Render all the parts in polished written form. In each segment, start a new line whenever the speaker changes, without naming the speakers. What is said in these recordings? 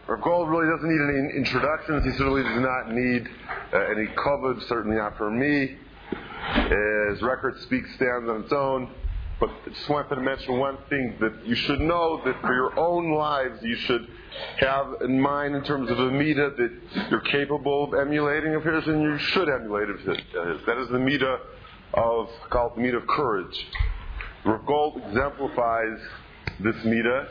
Rav Gold really doesn't need any introductions. He certainly does not need any coverage, certainly not for me. His record stands on its own. But I just wanted to mention one thing, that you should know that for your own lives, you should have in mind in terms of a midah that you're capable of emulating of his, and you should emulate of his. That is the midah called the midah of courage. Rav Gold exemplifies this midah,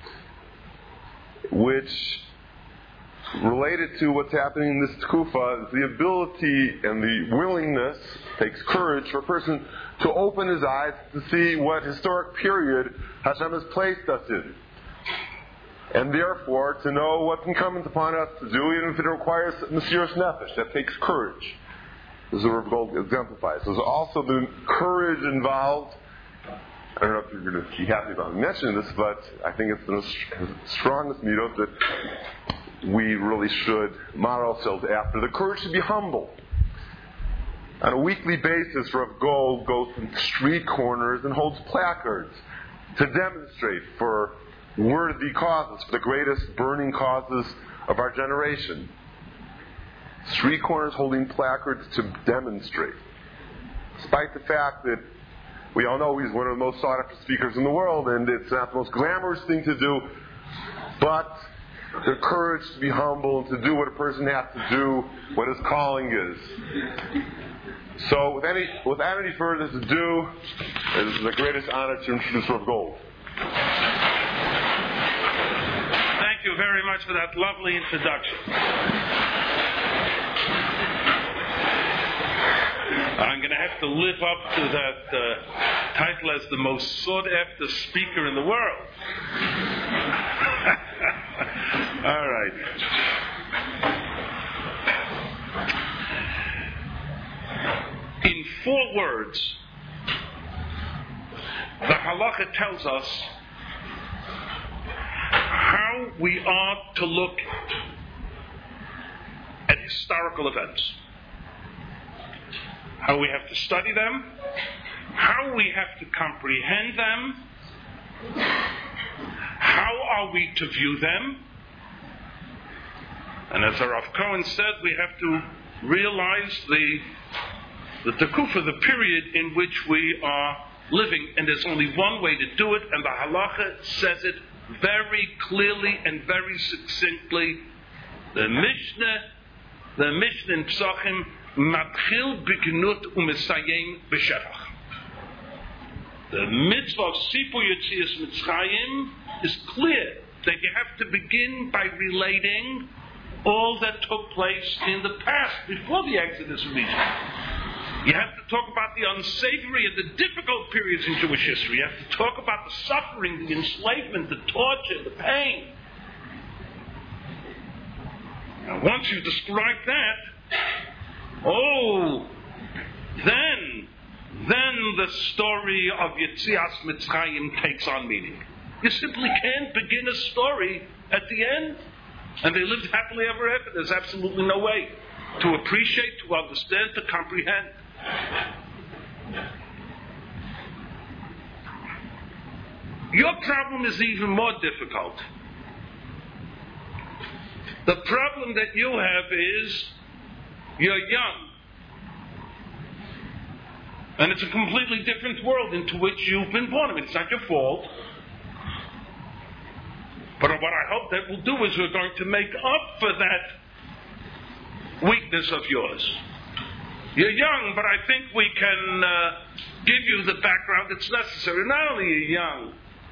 which related to what's happening in this tkufa is the ability and the willingness, takes courage for a person to open his eyes to see what historic period Hashem has placed us in. And therefore to know what can come upon us to do, even if it requires Mesiras Nefesh. That takes courage. This is what Rav Gold exemplifies. There's also the courage involved. I don't know if you're going to be happy about me mentioning this, but I think it's the strongest midah that we really should model ourselves after. The courage to be humble. On a weekly basis, Rav Gold goes to street corners and holds placards to demonstrate for worthy causes, for the greatest burning causes of our generation. Street corners holding placards to demonstrate. Despite the fact that we all know he's one of the most sought after speakers in the world, and it's not the most glamorous thing to do, but the courage to be humble and to do what a person has to do, what his calling is. So, without any further ado, it is the greatest honor to introduce Rav Gold.
Thank you very much for that lovely introduction. I'm going to have to live up to that title as the most sought-after speaker in the world. All right. In 4 words, the halacha tells us how we are to look at historical events, how we have to study them, how we have to comprehend them, how are we to view them, and as Rav Cohen said, we have to realize the tekufa, the period in which we are living, and there's only one way to do it, and the halacha says it very clearly and very succinctly. The Mishnah in Psachim, matchil b'gnut u'mesayim b'shevach. The mitzvah of Sipur Yetzias Mitzrayim is clear that you have to begin by relating all that took place in the past, before the Exodus from Egypt. You have to talk about the unsavory and the difficult periods in Jewish history. You have to talk about the suffering, the enslavement, the torture, the pain. Now, once you describe that, then the story of Yetzias Mitzrayim takes on meaning. You simply can't begin a story at the end, and they lived happily ever after. There's absolutely no way to appreciate, to understand, to comprehend. Your problem is even more difficult. The problem that you have is you're young. And it's a completely different world into which you've been born. I mean, it's not your fault. But what I hope that we'll do is we're going to make up for that weakness of yours. You're young, but I think we can give you the background that's necessary. Not only are you young,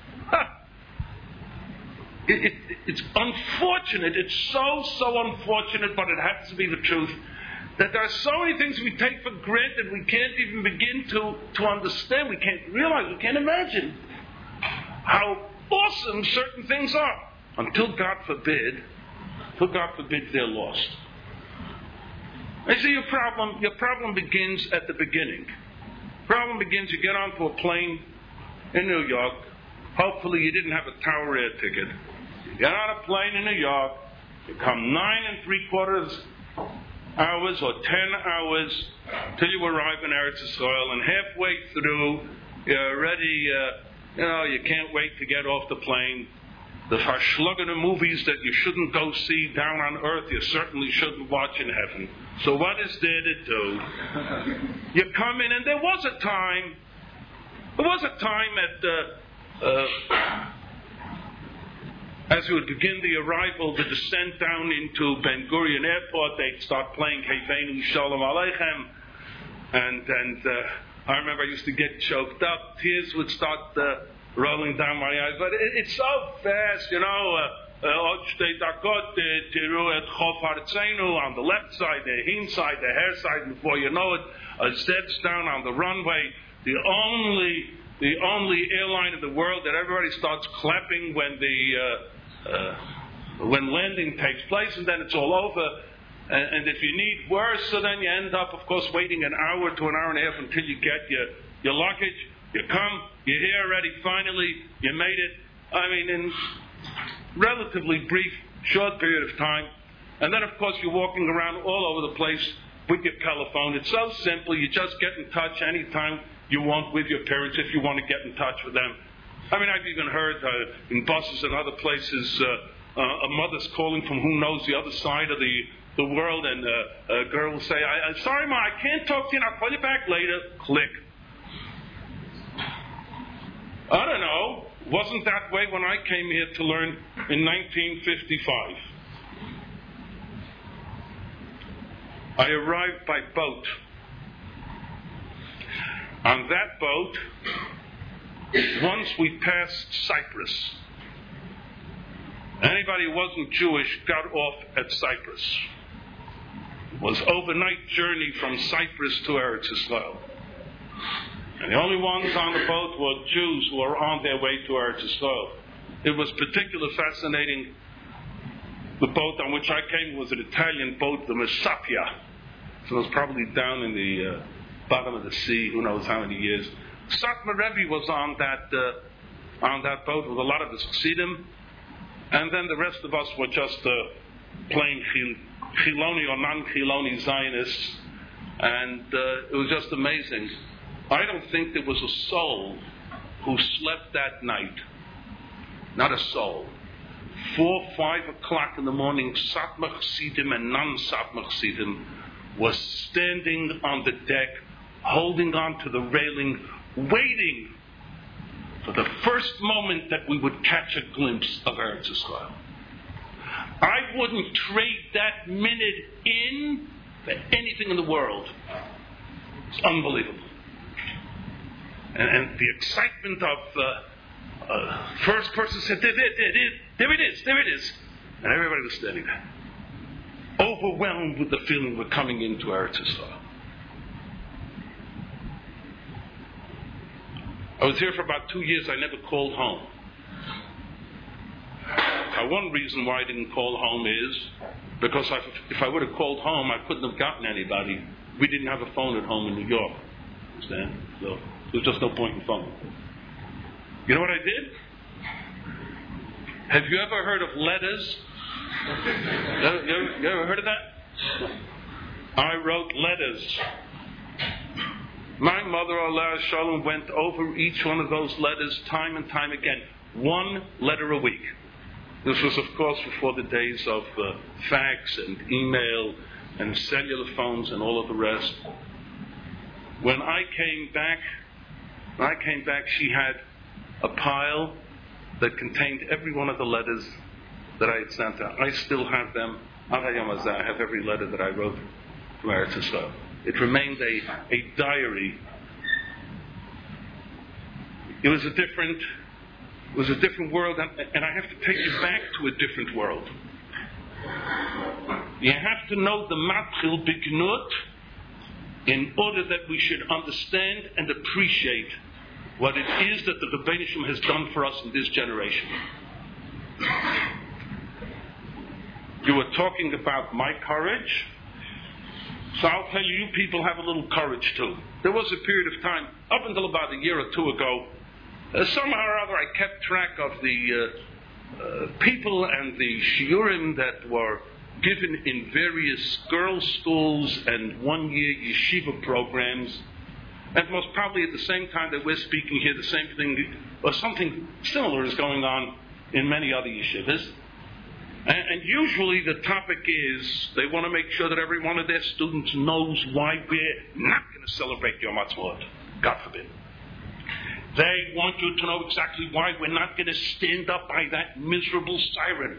it's unfortunate, it's so unfortunate, but it happens to be the truth, that there are so many things we take for granted we can't even begin to understand, we can't realize, we can't imagine how awesome certain things are, until God forbid they're lost. I see your problem begins at the beginning. Problem begins, you get onto a plane in New York. Hopefully you didn't have a Tower Air ticket. You get on a plane in New York, you come 9 3/4 hours or 10 hours till you arrive in Eretz Yisrael, and halfway through you're already, you can't wait to get off the plane. the verschlungene movies that you shouldn't go see down on earth, you certainly shouldn't watch in heaven. So what is there to do? You come in, and there was a time as we would begin the arrival, the descent down into Ben Gurion Airport, they'd start playing Heivenu Shalom Aleichem. And I remember I used to get choked up. Tears would start rolling down my eyes. But it's so fast, you know. On the left side, the hin side, the hair side, before you know it, Zed's down on the runway. The only airline in the world that everybody starts clapping when landing takes place, and then it's all over. And if you need worse, so then you end up, of course, waiting an hour to an hour and a half until you get your luggage. You come, you're here already, finally, you made it. I mean, in relatively brief, short period of time. And then, of course, you're walking around all over the place with your telephone. It's so simple. You just get in touch anytime you want with your parents if you want to get in touch with them. I mean, I've even heard in buses and other places a mother's calling from who knows the other side of the world, and a girl will say, I'm sorry, Ma, I can't talk to you, and I'll call you back later. Click. I don't know. Wasn't that way when I came here to learn in 1955. I arrived by boat. On that boat, once we passed Cyprus, anybody who wasn't Jewish got off at Cyprus. It was an overnight journey from Cyprus to Eretz Yisrael. And the only ones on the boat were Jews who were on their way to Eretz Yisrael. It was particularly fascinating. The boat on which I came was an Italian boat, the Messapia. So it was probably down in the bottom of the sea, who knows how many years. Satmar Rebbe was on that boat with a lot of the Chassidim, and then the rest of us were just plain Chiloni or non-Chiloni Zionists, and it was just amazing. I don't think there was a soul who slept that night. Not a soul. 4, 5 o'clock in the morning, Satmar Chassidim and non-Satmar Chassidim was standing on the deck, holding on to the railing, waiting for the first moment that we would catch a glimpse of Eretz Yisrael. I wouldn't trade that minute in for anything in the world. It's unbelievable. And the excitement of first person said, there it is. And everybody was standing there, overwhelmed with the feeling we're coming into Eretz Yisrael. I was here for about 2 years. I never called home. Now, one reason why I didn't call home is because if I would have called home, I couldn't have gotten anybody. We didn't have a phone at home in New York. Understand? So there was just no point in phone. You know what I did? Have you ever heard of letters? You ever heard of that? I wrote letters. My mother, Allah Shalom, went over each one of those letters time and time again. 1 letter a week. This was, of course, before the days of fax and email and cellular phones and all of the rest. When I came back, she had a pile that contained every one of the letters that I had sent her. I still have them. I have every letter that I wrote from Eretz Yisrael. It remained a diary. It was a different world, and I have to take you back to a different world. You have to know the Matchil Bignut in order that we should understand and appreciate what it is that the Rebbeinu Shem has done for us in this generation. You were talking about my courage. So I'll tell you, you people have a little courage too. There was a period of time, up until about a year or two ago, somehow or other I kept track of the people and the shiurim that were given in various girls' schools and one-year yeshiva programs. And most probably at the same time that we're speaking here, the same thing, or something similar is going on in many other yeshivas. And usually the topic is they want to make sure that every one of their students knows why we're not going to celebrate Yom Ha'atzmaut. God forbid. They want you to know exactly why we're not going to stand up by that miserable siren.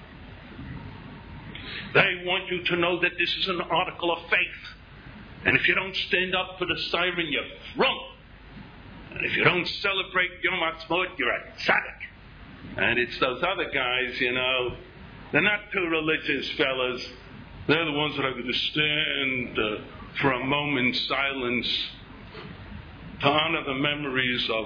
They want you to know that this is an article of faith. And if you don't stand up for the siren, you're frump. And if you don't celebrate Yom Ha'atzmaut, you're a tzaddik. And it's those other guys, they're not too religious fellas. They're the ones that are going to stand for a moment's silence to honor the memories of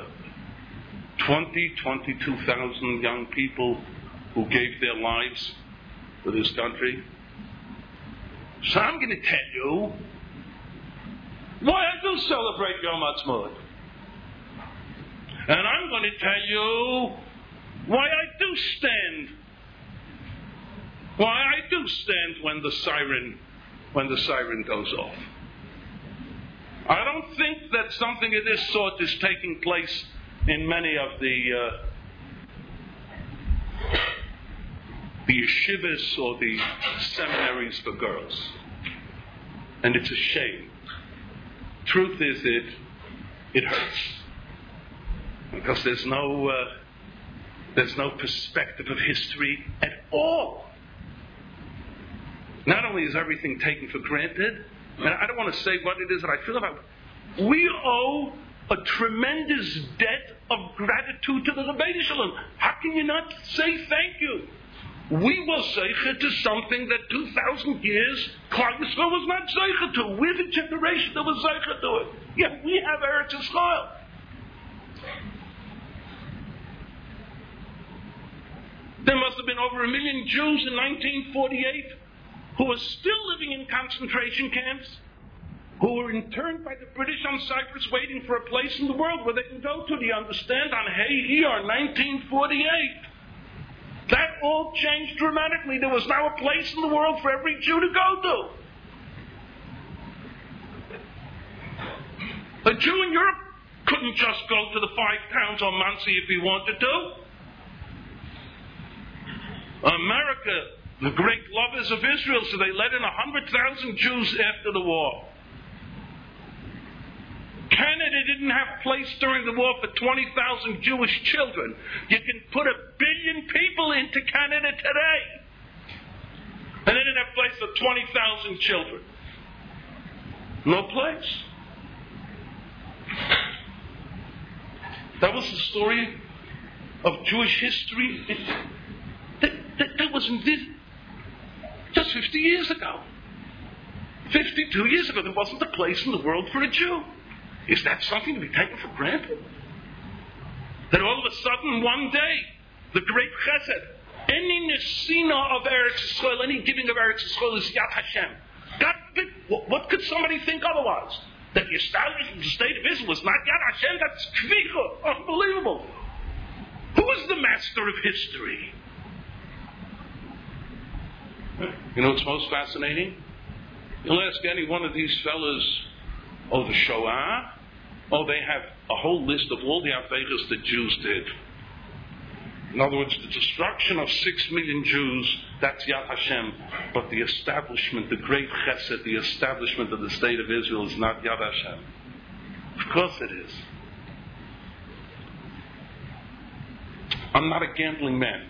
22,000 young people who gave their lives for this country. So I'm going to tell you why I do celebrate Yom Ha'atzmaut. And I'm going to tell you why I do stand. Why I do stand when the siren goes off. I don't think that something of this sort is taking place in many of the yeshivas or the seminaries for girls. And it's a shame. Truth is, it hurts. Because there's no perspective of history at all. Not only is everything taken for granted, and I don't want to say what it is that I feel about it, we owe a tremendous debt of gratitude to the Rebbeinu Shalom. How can you not say thank you? We were zeicher to something that 2,000 years Klal Yisrael was not zeicher to. We're the generation that was zeicher to it. Yet we have Eretz Yisrael. There must have been over 1 million Jews in 1948 who were still living in concentration camps, who were interned by the British on Cyprus waiting for a place in the world where they can go to. Do you understand? On Hey Iyar, 1948. That all changed dramatically. There was now a place in the world for every Jew to go to. A Jew in Europe couldn't just go to the 5 towns on Monsey if he wanted to. America, the great lovers of Israel, so they let in 100,000 Jews after the war. Canada didn't have place during the war for 20,000 Jewish children. You can put 1 billion people into Canada today. And they didn't have place for 20,000 children. No place. That was the story of Jewish history. That was envisioned just 50 years ago. 52 years ago, there wasn't a place in the world for a Jew. Is that something to be taken for granted? That all of a sudden, one day, the great chesed, any nesina of Eretz Yisrael, any giving of Eretz Yisrael is Yad Hashem. God, what could somebody think otherwise? That the establishment of the state of Israel was not Yad Hashem? That's kvicha. Unbelievable. Who is the master of history? You know what's most fascinating? You'll ask any one of these fellas, the Shoah, they have a whole list of all the averos that Jews did. In other words, the destruction of 6 million Jews, that's Yad Hashem. But the establishment, the great chesed, the establishment of the state of Israel is not Yad Hashem. Of course it is. I'm not a gambling man.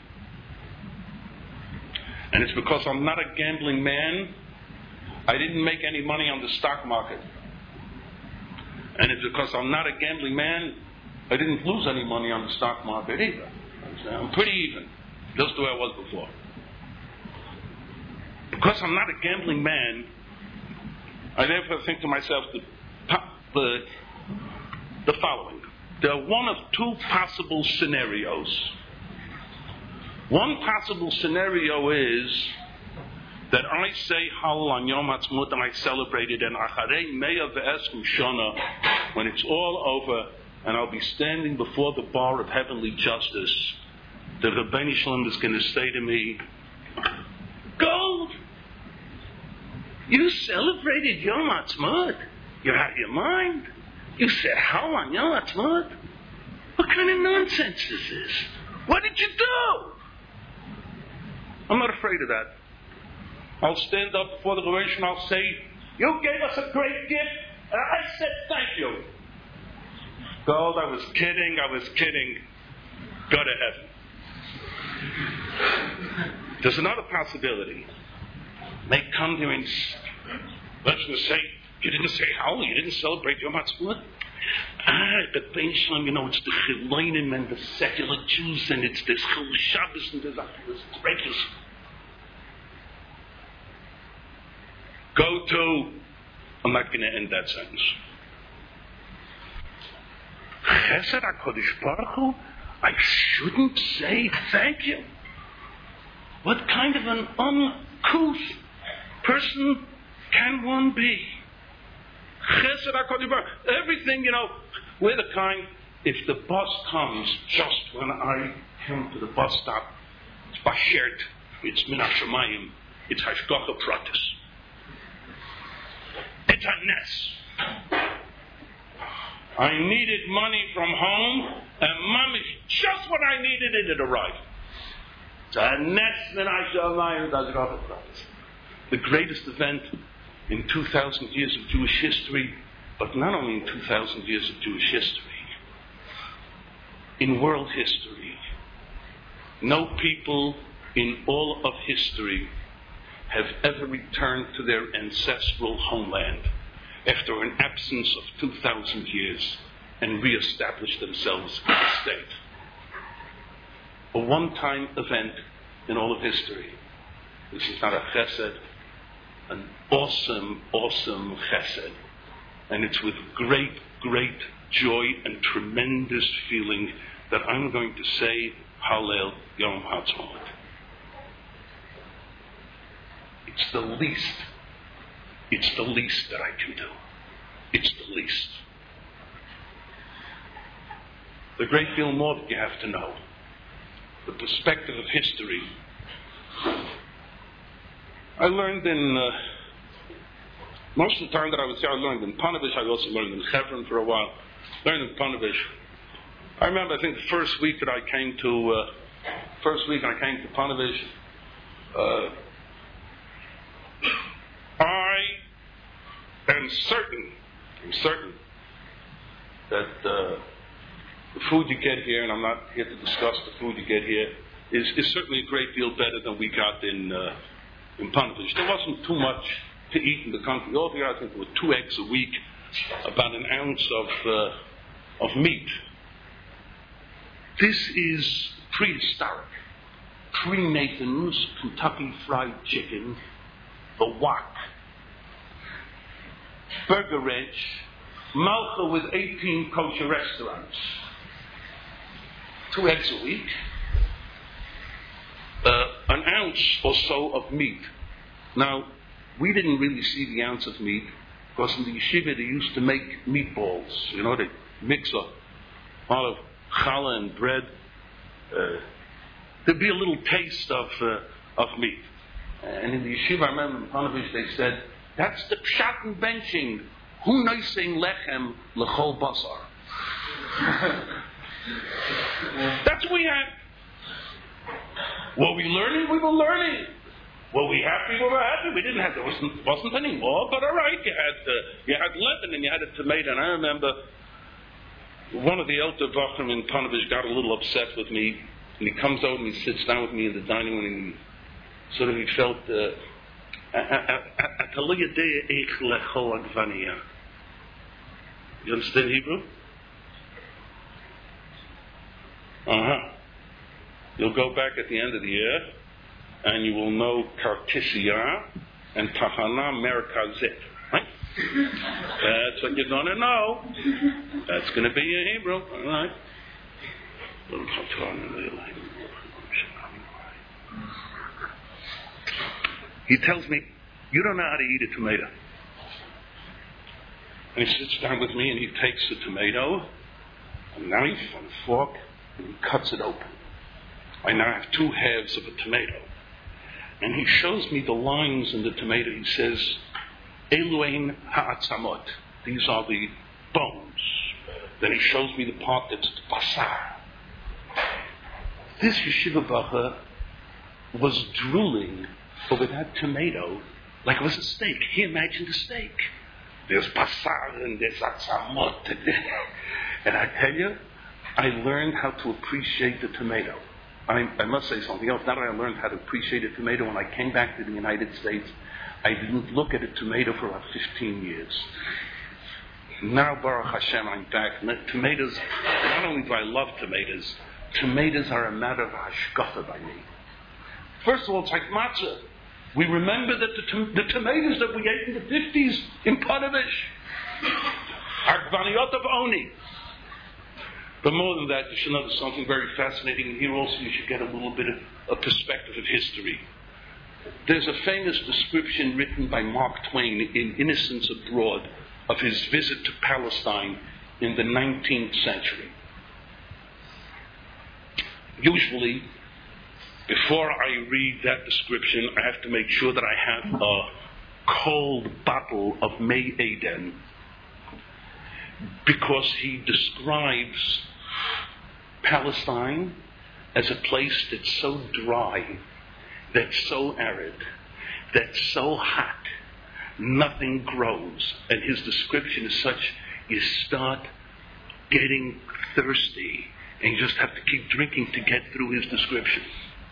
And it's because I'm not a gambling man, I didn't make any money on the stock market. And it's because I'm not a gambling man, I didn't lose any money on the stock market either. I'm pretty even, just the way I was before. Because I'm not a gambling man, I therefore think to myself the following. There are one of 2 possible scenarios. One possible scenario is that I say Hallel on Yom Ha'atzmaut and I celebrate it, and Acharei Meya Ve'esrim Shana, when it's all over, and I'll be standing before the bar of heavenly justice, the Rebbeinu Shalom is going to say to me, "Go! You celebrated Yom Ha'atzmaut. You're out of your mind. You said Hallel on Yom Ha'atzmaut. What kind of nonsense is this? What did you do? I'm not afraid of that. I'll stand up before the Rosh and I'll say, you gave us a great gift, and I said thank you. God, I was kidding. Go to heaven. There's another possibility. They come to you and let's just say, you didn't say Hallel, you didn't celebrate Yom HaTzmaut. But Bein, you know, it's the Chilenim and the secular Jews, and it's this Chil Shabbos and there's breakers. Go to, I'm not going to end that sentence. Chesed HaKadosh Baruch Hu, I shouldn't say thank you. What kind of an uncouth person can one be? Chesed HaKadosh Baruch Hu. Everything, you know, we're the kind, if the bus comes just when I come to the bus stop, it's Bashert, it's Min HaShamayim, it's Hashgacha Pratis. It's a ness. I needed money from home, and Mom is just when I needed it, it arrived. It's a ness Min HaShamayim, Hashgacha Pratis. The greatest event in 2,000 years of Jewish history, but not only in 2,000 years of Jewish history, in world history. No people in all of history have ever returned to their ancestral homeland after an absence of 2,000 years and reestablished themselves as a state. A one-time event in all of history. This is not a chesed, an awesome, awesome chesed. And it's with great, great joy and tremendous feeling that I'm going to say Hallel Yom HaTzmaut. It's the least that I can do. It's the least. The great deal more that you have to know. The perspective of history. I learned in, most of the time that I was here, I learned in Ponevezh. I also learned in Hebron for a while. Learned in Ponevezh. I remember, I think the first week I came to Ponevezh, I am certain that the food you get here, and I'm not here to discuss the food you get here, is certainly a great deal better than we got in Ponevezh. There wasn't too much to eat in the country. Altogether, I think there were 2 eggs a week, about an ounce of meat. This is prehistoric. Pre-Nathan's Kentucky Fried Chicken, the Wok, Burger Ranch, Malcha with 18 kosher restaurants. 2 eggs a week. An ounce or so of meat. Now, we didn't really see the ounce of meat because in the yeshiva they used to make meatballs. You know, they mix up all of challah and bread. There'd be a little taste of meat. And in the yeshiva, I remember in Ponevezh they said, that's the pshat and benching. Hu noising lechem lechol basar. That's what we had. Were we learning? We were learning. Were we happy? We were happy. We didn't have, there wasn't any more, but all right, you had lemon and you had a tomato. And I remember one of the elder Vachim in Ponevezh got a little upset with me, and he comes out and he sits down with me in the dining room, and he sort of, he felt, you understand Hebrew? You'll go back at the end of the year, and you will know Kartisia and Tahana Merkazit. Right? That's what you're going to know. That's going to be your Hebrew. All right? He tells me, you don't know how to eat a tomato. And he sits down with me and he takes the tomato, a knife and a fork, and he cuts it open. I now have 2 halves of a tomato. And he shows me the lines in the tomato. He says, Eluain ha'atzamot. These are the bones. Then he shows me the part that's the basar. This yeshiva bacher was drooling over that tomato like it was a steak. He imagined a steak. There's basar and there's atzamot. And I tell you, I learned how to appreciate the tomato. I must say something else. Now that I learned how to appreciate a tomato, when I came back to the United States, I didn't look at a tomato for about 15 years. Now, Baruch Hashem, I'm back. Tomatoes, not only do I love tomatoes, tomatoes are a matter of hashkafa by me. First of all, it's like matzah. We remember that the tomatoes that we ate in the 50s in Ponevezh are gvaniot of oni. But more than that, you should know there's something very fascinating. And here also you should get a little bit of a perspective of history. There's a famous description written by Mark Twain in Innocents Abroad of his visit to Palestine in the 19th century. Usually, before I read that description, I have to make sure that I have a cold bottle of May Eden, because he describes Palestine as a place that's so dry, that's so arid, that's so hot, nothing grows. And his description is such, you start getting thirsty and you just have to keep drinking to get through his description.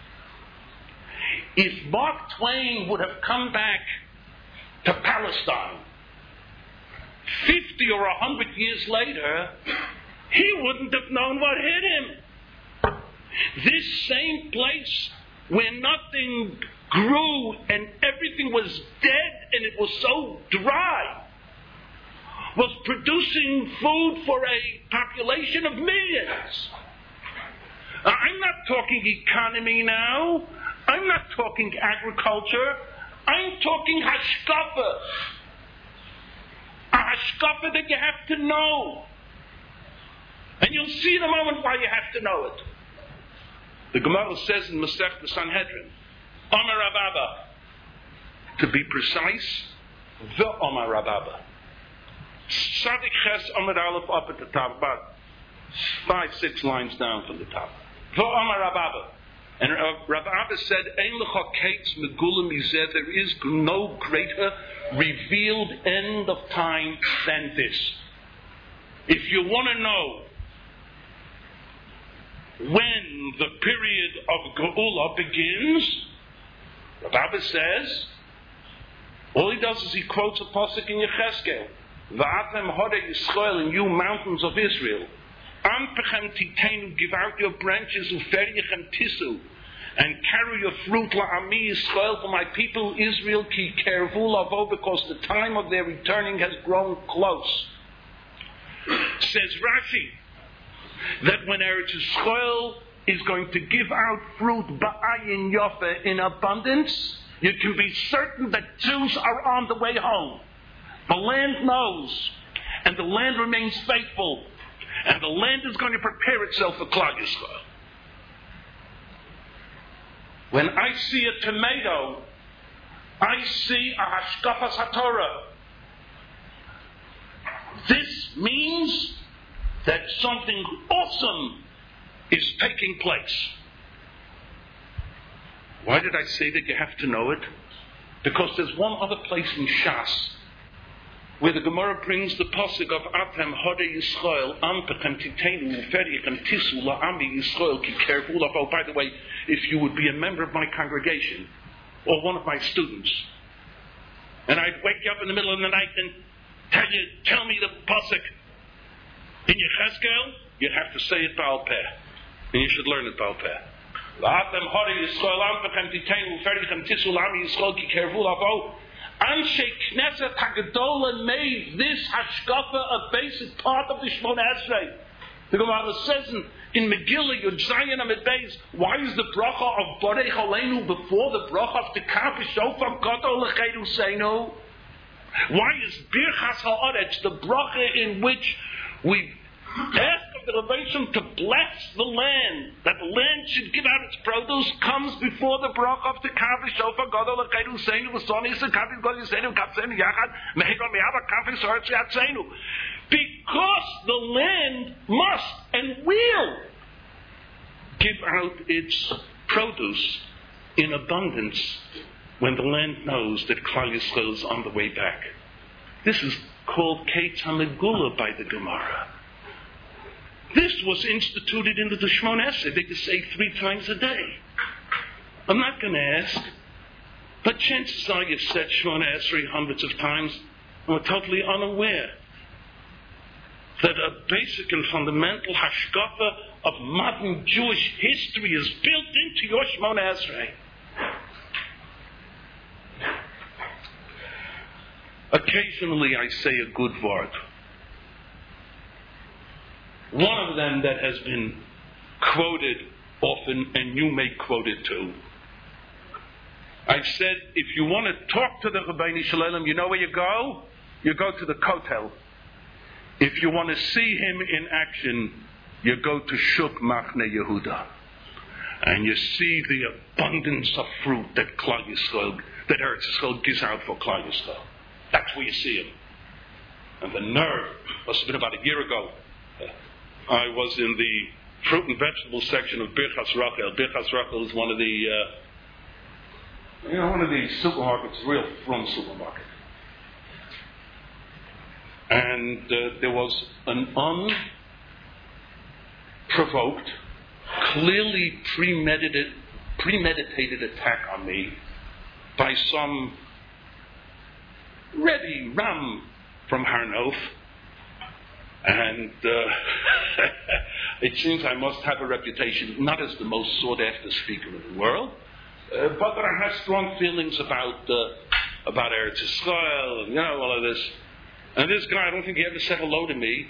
If Mark Twain would have come back to Palestine 50 or 100 years later, he wouldn't have known what hit him. This same place where nothing grew and everything was dead and it was so dry was producing food for a population of millions. I'm not talking economy now. I'm not talking agriculture. I'm talking hashkafa. A hashkafa that you have to know. And you'll see in a moment why you have to know it. The Gemara says in Masech the Sanhedrin, Omar Rababa. To be precise, the Omar Rababa. Sadik Ches Omar Aleph up at the top, about 5-6 lines down from the top. The Omar Rababa. And Rav Abba said, Ein lecha kates megulam mizeh, there is no greater revealed end of time than this. If you want to know when the period of Geula begins, Rav Abba says, all he does is he quotes a pasuk in Yecheskel, V'atem hodei Yisrael, and you mountains of Israel, Ampechem titenu, give out your branches, Uferiechem tisu, and carry your fruit, La'ami Yisrael, for my people Israel, ki kervu lavo, because the time of their returning has grown close. Says Rashi, that when Eretz Yisrael is going to give out fruit, ba'ayin yofe, in abundance, you can be certain that Jews are on the way home. The land knows, and the land remains faithful, and the land is going to prepare itself for Klal Yisrael. When I see a tomato, I see a hashkafas haTorah. This means that something awesome is taking place. Why did I say that you have to know it? Because there's one other place in Shas where the Gemara brings the pasuk of Atem Hodei Yisrael Ampechem Titenu Uferichem Tisu La'ami Yisrael Ki Kervu Lavo. By the way, if you would be a member of my congregation or one of my students, and I'd wake you up in the middle of the night and tell me the pasuk in Yecheskel, you'd have to say it Baal Peh, and you should learn it Baal Peh. Atem Hodei Yisrael Ampechem Titenu Uferichem Tisu La'ami Yisrael Ki Kervu Lavo. Anshe Knesset Hagadola made this hashkafa a basic part of the Shmona Esrei. The Gemara says in Megillah, Yud Zayin Amid Beis, why is the bracha of Borei Cholenu before the bracha of Tekah B'Shofar Gadol L'Cheinu Seinu? Why is Birchas Ha'aretz, the bracha in which we ask of the Rebbeinu to bless the land, that the land should give out its produce, comes before the bracha of Tekah B'Shofar Gadol L'Cheinu Seinu V'Soni S'Kavit Gadol Yiseinu Kapseinu Yachad Mehidron Me'ava Kafin Soretz Yatseinu. Because the land must and will give out its produce in abundance when the land knows that Klal Yisrael is on the way back. This is called Ketz HaMegula by the Gemara. This was instituted into the Shmona Esrei. They could say 3 times a day. I'm not going to ask, but chances are you've said Shmona Esrei hundreds of times and were totally unaware that a basic and fundamental hashkafa of modern Jewish history is built into your Shmona Esrei. Occasionally I say a good word. One of them that has been quoted often, and you may quote it too. I've said, if you want to talk to the Rabbeinu Shalom, you know where you go? You go to the Kotel. If you want to see him in action, you go to Shuk Machne Yehuda. And you see the abundance of fruit that Klal Yisrael, that Eretz Yisrael gives out for Klal Yisrael. That's where you see him. And the nerve, must have been about a year ago, I was in the fruit and vegetable section of Birchas Rachel. Birchas Rachel is one of the, one of the supermarkets, real from supermarket. And there was an unprovoked, clearly premeditated attack on me by some Rebbe Ram from Har Nof. And it seems I must have a reputation, not as the most sought-after speaker in the world, but that I have strong feelings about Eretz Yisrael, and all of this. And this guy, I don't think he ever said hello to me.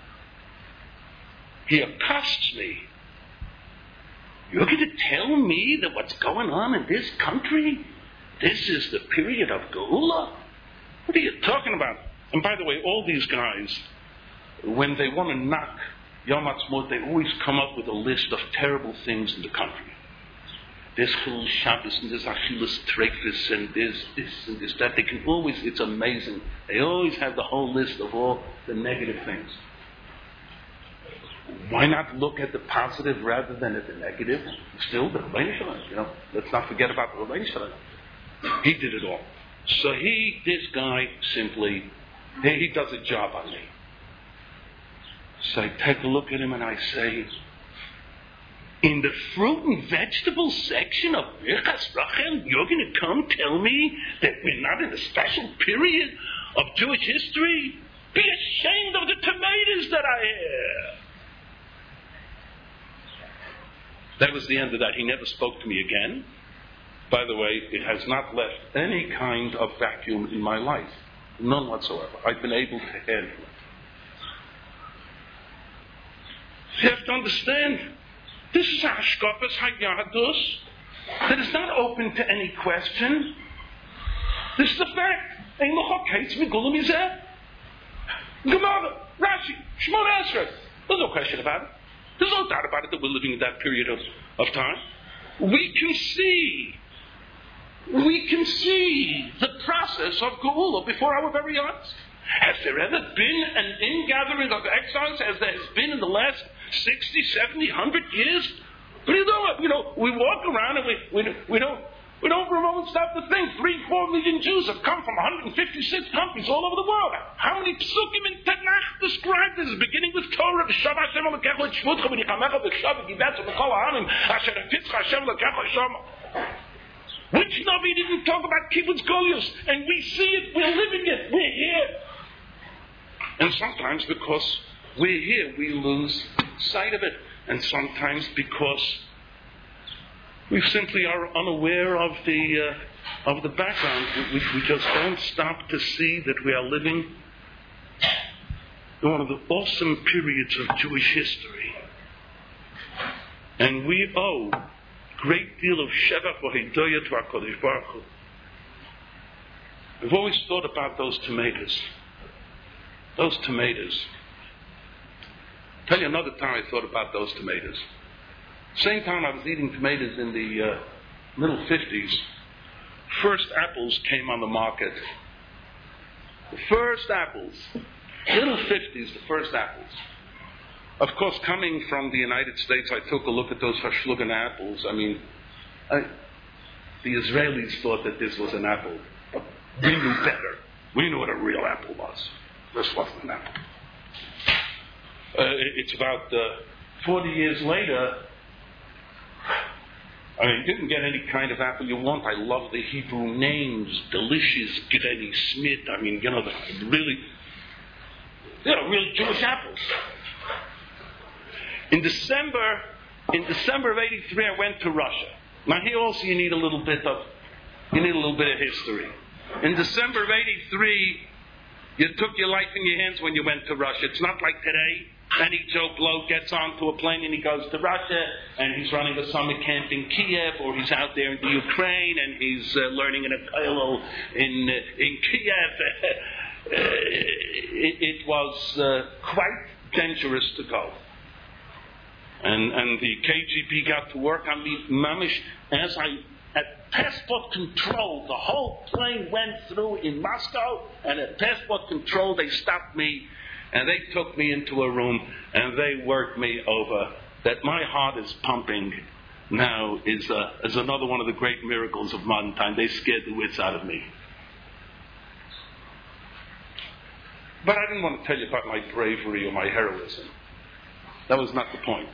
He accosts me. You're going to tell me that what's going on in this country, this is the period of Geula? What are you talking about? And by the way, all these guys, when they want to knock Yom Ha'atzmaut, they always come up with a list of terrible things in the country. There's Chilul Shabbos, and there's Achilas Treifus, and there's this and this, that. They can always, it's amazing. They always have the whole list of all the negative things. Why not look at the positive rather than at the negative? Still, the Rebbeinu Shalom, let's not forget about the Rebbeinu Shalom. He did it all. So this guy simply, he does a job on me. So I take a look at him and I say, in the fruit and vegetable section of Birchas Rachel, you're going to come tell me that we're not in a special period of Jewish history? Be ashamed of the tomatoes that I have. That was the end of that. He never spoke to me again. By the way, it has not left any kind of vacuum in my life. None whatsoever. I've been able to handle it. You have to understand, this is a hashkafas hayadus that is not open to any question. This is a fact. Ein lochok hates migulam yizeh. Gemara, Rashi, Shmona Esrei. There's no question about it. There's no doubt about it that we're living in that period of time. We can see the process of Geula before our very eyes. Has there ever been an ingathering of exiles as there has been in the last 60, 70, 100 years? What do you know? We walk around and we don't for a moment stop to think. 3-4 million Jews have come from 156 countries all over the world. How many psukim in Tanakh describe this? Beginning with Torah, V'shav Hashem l'kecha l'shvutcha v'nichamecha v'shav v'givetza v'kol ha'anim asher hafitzcha Hashem l'kecha l'shama. Which Navi didn't talk about kibbutz golios? And we see it, we're living it, we're here. And sometimes because we're here, we lose sight of it. And sometimes because we simply are unaware of the background. We just don't stop to see that we are living in one of the awesome periods of Jewish history. And we owe a great deal of shevach v'hidoyah to our Kodesh Baruch Hu. I've always thought about those tomatoes. Those tomatoes. I'll tell you another time I thought about those tomatoes. Same time I was eating tomatoes in the middle 50s, first apples came on the market. The first apples, middle 50s, the first apples. Of course, coming from the United States, I took a look at those verschlugen apples. I mean, the Israelis thought that this was an apple. But we knew better. We knew what a real apple was. This wasn't an apple. It's about 40 years later. I mean, you didn't get any kind of apple you want. I love the Hebrew names. Delicious, Granny Smith. I mean, the really Jewish apples. In December of '83, I went to Russia. Now here also you need a little bit of history. In December of '83, you took your life in your hands when you went to Russia. It's not like today. Any Joe Blow gets onto a plane and he goes to Russia and he's running a summer camp in Kiev, or he's out there in the Ukraine and he's learning in a kollel in Kiev. It was quite dangerous to go. And the KGB got to work on me, mamish, as at passport control, the whole plane went through in Moscow, and at passport control they stopped me, and they took me into a room, and they worked me over. That my heart is pumping now is another one of the great miracles of modern time. They scared the wits out of me. But I didn't want to tell you about my bravery or my heroism. That was not the point.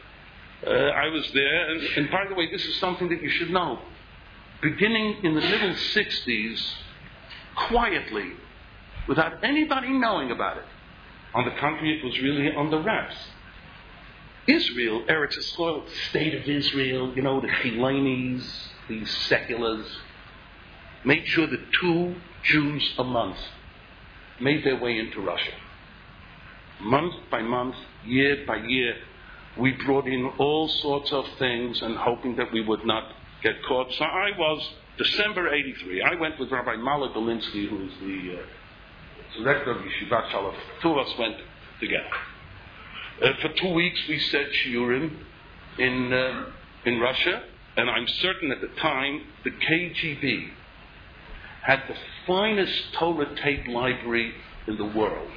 I was there, and by the way, this is something that you should know. Beginning in the middle 60s, quietly, without anybody knowing about it, on the country it was really under wraps. Israel, Eretz Yisrael, the state of Israel, the Chilenis, the seculars, made sure that 2 Jews a month made their way into Russia. Month by month, year by year, we brought in all sorts of things and hoping that we would not get caught. So I was, December '83, I went with Rabbi Mala Dolinsky, who is the director of Yeshivat Shalom. 2 of us went together. For 2 weeks we said shiurim in Russia, and I'm certain at the time the KGB had the finest Torah tape library in the world.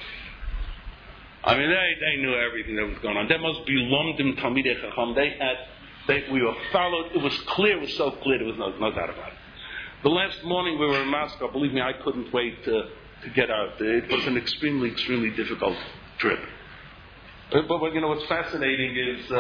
I mean, they knew everything that was going on. There must be Lomdim Talmidei Chacham. We were followed. It was clear. It was so clear. There was no doubt about it. The last morning we were in Moscow. Believe me, I couldn't wait to get out. It was an extremely, extremely difficult trip. But what's fascinating is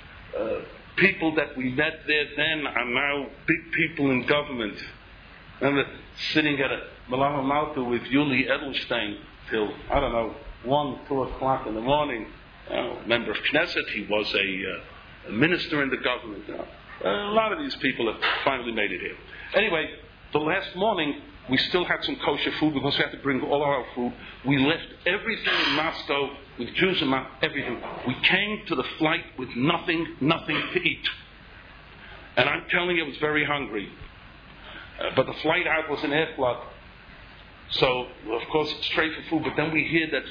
people that we met there then are now big people in government. I remember sitting at a Malama Malka with Yuli Edelstein till, 1, 2 o'clock in the morning. Member of Knesset, he was a minister in the government. A lot of these people have finally made it here. Anyway, the last morning, we still had some kosher food because we had to bring all our food. We left everything in Moscow with Jews and everything. We came to the flight with nothing to eat. And I'm telling you, I was very hungry. But the flight out was an airplot. So, of course, it's straight for food. But then we hear that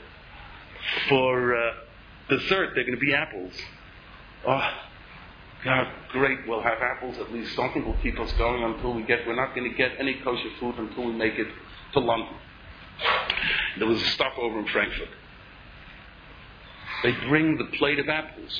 for dessert, they're going to be apples. Oh, God, great. We'll have apples at least. Something will keep us going until we're not going to get any kosher food until we make it to London. There was a stopover in Frankfurt. They bring the plate of apples.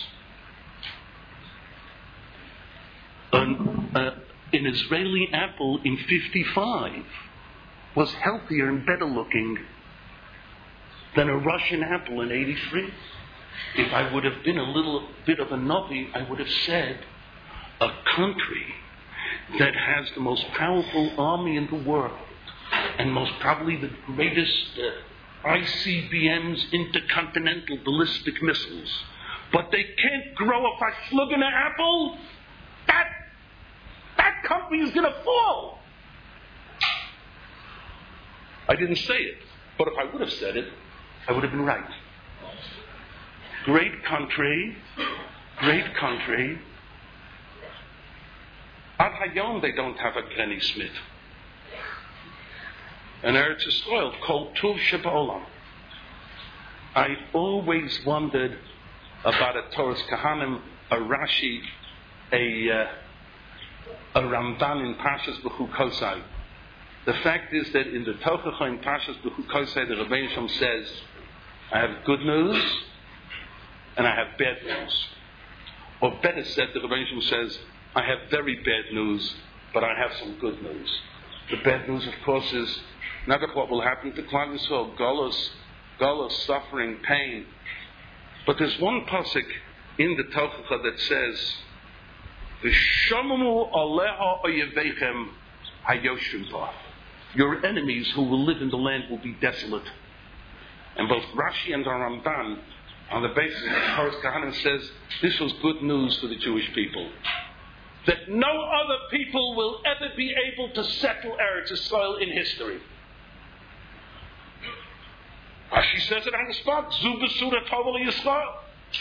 An Israeli apple in '55 was healthier and better looking than a Russian apple in '83. If I would have been a little bit of a Navi, I would have said a country that has the most powerful army in the world and most probably the greatest ICBMs, intercontinental ballistic missiles, but they can't grow a verschlugen apple, that country is going to fall. I didn't say it, but if I would have said it, I would have been right. Great country. Ad Hayom, they don't have a Granny Smith. And Eretz Yisrael, Kol Tuv Sheba'olam. I always wondered about a Torah's Kahanim, a Rashi, a Ramban in Pashas B'chukosai. The fact is that in the Tochacha in Pashas B'chukosai, the Rebbeinu Shem says, I have good news and I have bad news. Or better said, the Rebbeinu says, I have very bad news, but I have some good news. The bad news, of course, is not what will happen to Klal Yisrael, galus, suffering, pain. But there's one pasuk in the Tochacha that says, "V'shomamu aleha oyevechem hayoshim ba." Your enemies who will live in the land will be desolate. And both Rashi and the Ramban, on the basis of Toras Kohanim, says this was good news for the Jewish people. That no other people will ever be able to settle Eretz Yisrael in history. Rashi says it on the spot. Zu b'sura tova Yisrael.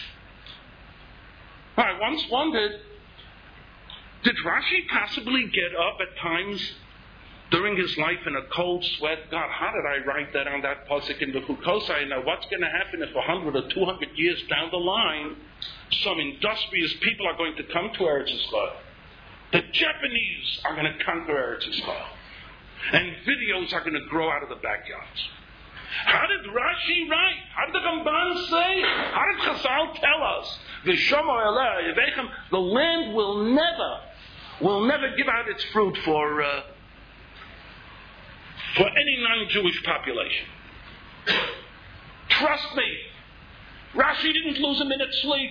I once wondered, did Rashi possibly get up at times during his life in a cold sweat? God, how did I write that on that pasuk in the Chukosai? Now, what's going to happen if 100 or 200 years down the line, some industrious people are going to come to Eretz Yisrael? The Japanese are going to conquer Eretz Yisrael. And videos are going to grow out of the backyards. How did Rashi write? How did the Ramban say? How did Chazal tell us? The land will never give out its fruit for any non-Jewish population. Trust me, Rashi didn't lose a minute's sleep.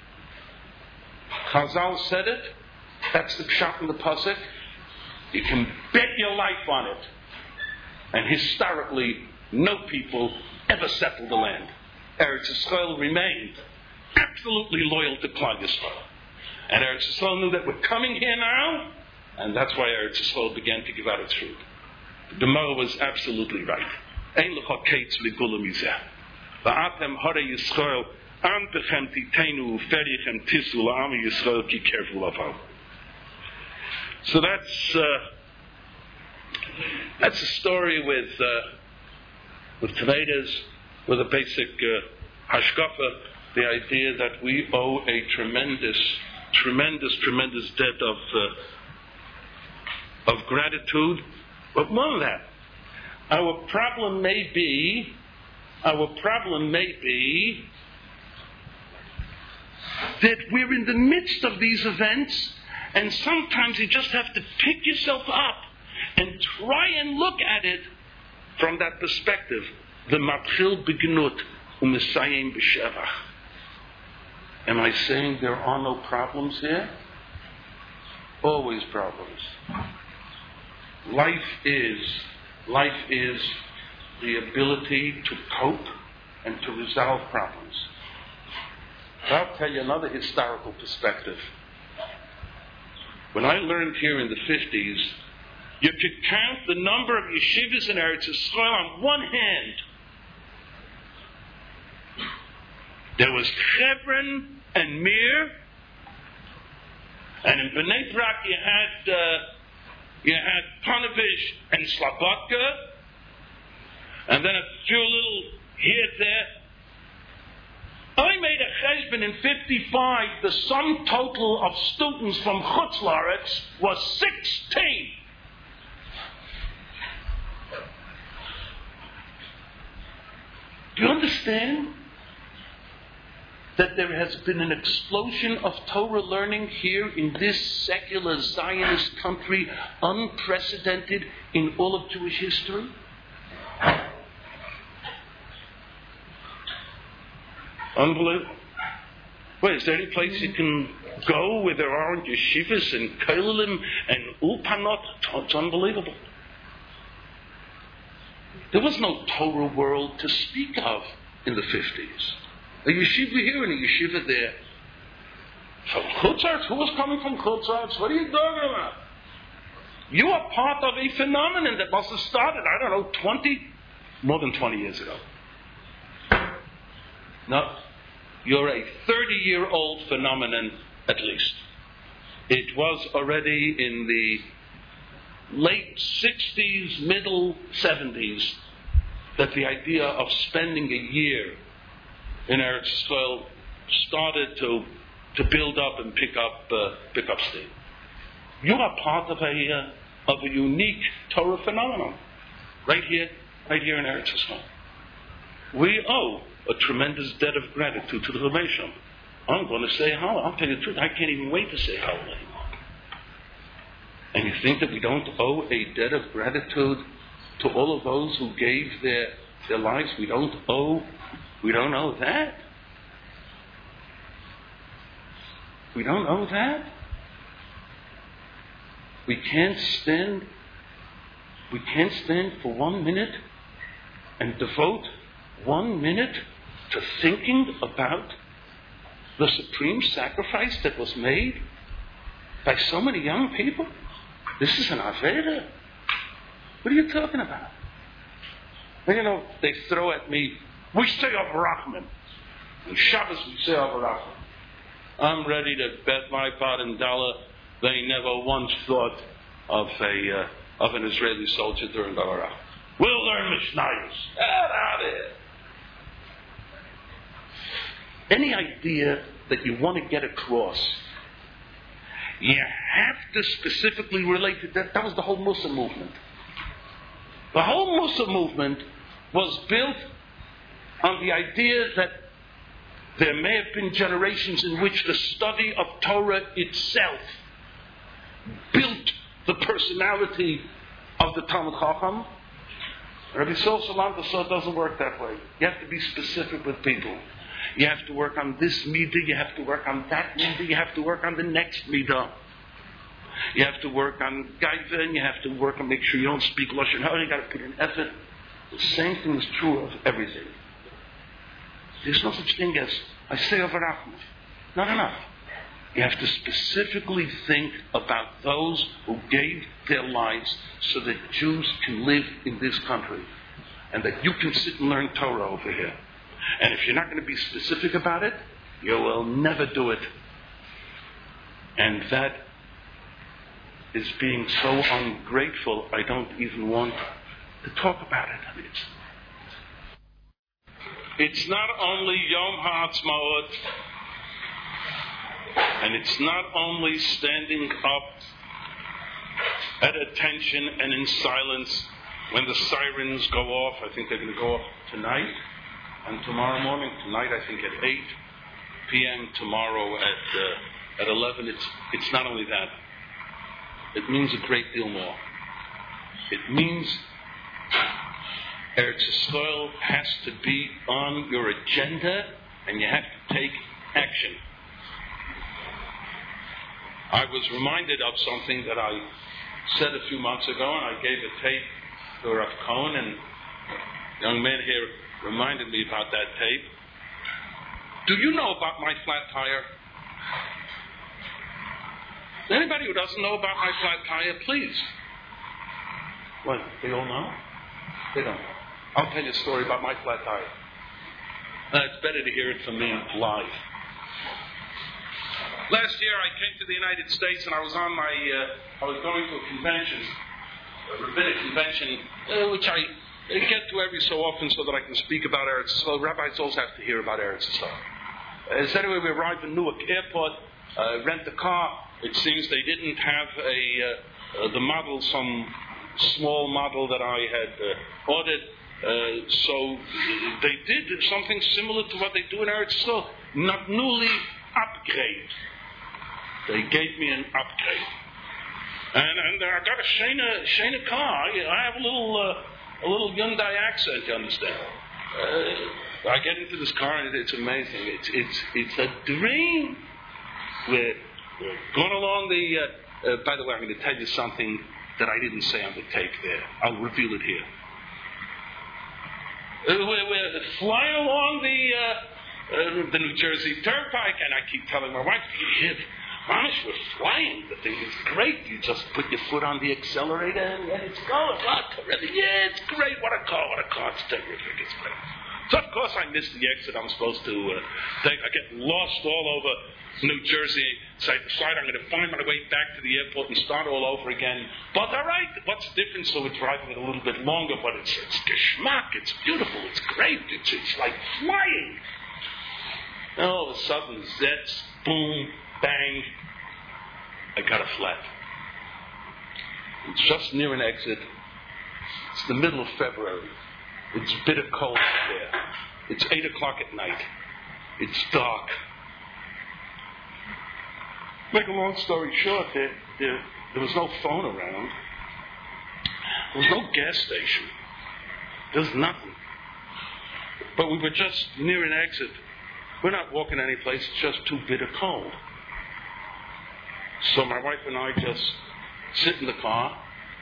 Chazal said it. That's the pshat in the pasuk. You can bet your life on it. And historically, no people ever settled the land. Eretz Yisrael remained absolutely loyal to Klal Yisrael. And Eretz Yisrael knew that we're coming here now, and that's why Eretz Yisrael began to give out its fruit. The Gemara was absolutely right. Ein lecha ketz v'gula mizeh. V'atem hare Yisrael an bechem titenu u'ferichem tisu la'am Yisrael ki kervu laval. So that's a story with tomatoes, with a basic hashkafa, the idea that we owe a tremendous debt of gratitude. But more than that, our problem may be that we're in the midst of these events, and sometimes you just have to pick yourself up and try and look at it from that perspective. The matchil begnut u'mesayim b'shevach. Am I saying there are no problems here? Always problems. Life is the ability to cope and to resolve problems. I'll tell you another historical perspective. When I learned here in the 50s, you could count the number of yeshivas in Eretz Yisrael on one hand. There was Hebron and Mir, and in Bnei Brak you had Panovich and Slobodka, and then a few little here there. I made a cheshbon in 55. The sum total of students from Chutz La'aretz was 16. Do you understand that there has been an explosion of Torah learning here in this secular Zionist country, unprecedented in all of Jewish history? Unbelievable. Wait, is there any place you can go where there aren't yeshivas and kolelim and ulpanot? It's unbelievable. There was no Torah world to speak of in the 50s. A yeshiva here and a yeshiva there. From Chutz La'aretz? Who was coming from Chutz La'aretz? What are you talking about? You are part of a phenomenon that must have started, I don't know, more than 20 years ago. No, you're a 30-year-old phenomenon at least. It was already in the late 60s, middle 70s, that the idea of spending a year in Eretz Yisrael started to build up and pick up steam. You are part of a unique Torah phenomenon, right here in Eretz Yisrael. We owe a tremendous debt of gratitude to the Rebbeinu. I'm going to say Hallel. I'll tell you the truth, I can't even wait to say Hallel anymore. And you think that we don't owe a debt of gratitude to all of those who gave their lives? We don't owe that? We don't owe that? We can't stand for 1 minute and devote 1 minute to thinking about the supreme sacrifice that was made by so many young people? This is an Aveda. What are you talking about? And they throw at me, we say Av Rachman. On Shabbos we say Av Rachman. I'm ready to bet my pot and dollar they never once thought of an Israeli soldier during the Rachman. We'll learn Mishnayos. Get out of here. Any idea that you want to get across, you have to specifically relate to that. That was the whole Musa movement. The whole Musa movement was built on the idea that there may have been generations in which the study of Torah itself built the personality of the Talmud Chacham. Rabbi Sol Salanter saw it doesn't work that way. You have to be specific with people. You have to work on this midah, you have to work on that midah, you have to work on the next midah. You have to work on gaiva, and you have to work on make sure you don't speak lashon hara. You got to put in effort. The same thing is true of everything. There's no such thing as I say over Rachman. Not enough. You have to specifically think about those who gave their lives so that Jews can live in this country, and that you can sit and learn Torah over here. And if you're not going to be specific about it, you will never do it. And that is being so ungrateful, I don't even want to talk about it. It's not only Yom HaAtzmaut, and it's not only standing up at attention and in silence when the sirens go off. I think they're going to go off tonight and tomorrow morning. Tonight, I think at 8 p.m. Tomorrow at 11. It's not only that. It means a great deal more. It means Eretz Yisrael has to be on your agenda, and you have to take action. I was reminded of something that I said a few months ago, and I gave a tape to Rav Cohen, and a young man here reminded me about that tape. Do you know about my flat tire? Anybody who doesn't know about my flat tire, please. What, they all know? They don't know. I'll tell you a story about my flat tire. It's better to hear it from me live. Last year I came to the United States and I was going to a convention, a rabbinic convention, which I get to every so often so that I can speak about Eretz Yisrael. Rabbis also have to hear about Eretz Yisrael. So anyway, we arrived in Newark Airport, rent a car. It seems they didn't have the model, some small model that I had ordered. So they did something similar to what they do in Eretz Yisrael, not newly upgrade. They gave me an upgrade, and I got a Shana car. I have a little Hyundai accent, you understand. I get into this car and it's amazing. It's a dream. We're going along the. By the way, I'm going to tell you something that I didn't say on the tape there. I'll reveal it here. We're flying along the New Jersey Turnpike, and I keep telling my wife, Mamish, we're flying. The thing is great. You just put your foot on the accelerator and it's going. Yeah, it's great. What a car. It's terrific. It's great. So, of course, I missed the exit I'm supposed to take. I get lost all over New Jersey. So I decide I'm going to find my way back to the airport and start all over again. But all right, what's the difference? So we're driving it a little bit longer, but it's geschmack. It's beautiful. It's great. It's like flying. And all of a sudden, zets, boom, bang, I got a flat. It's just near an exit. It's the middle of February. It's bitter cold there. It's 8 o'clock at night. It's dark. Make a long story short, there was no phone around. There was no gas station. There was nothing. But we were just near an exit. We're not walking any place, it's just too bitter cold. So my wife and I just sit in the car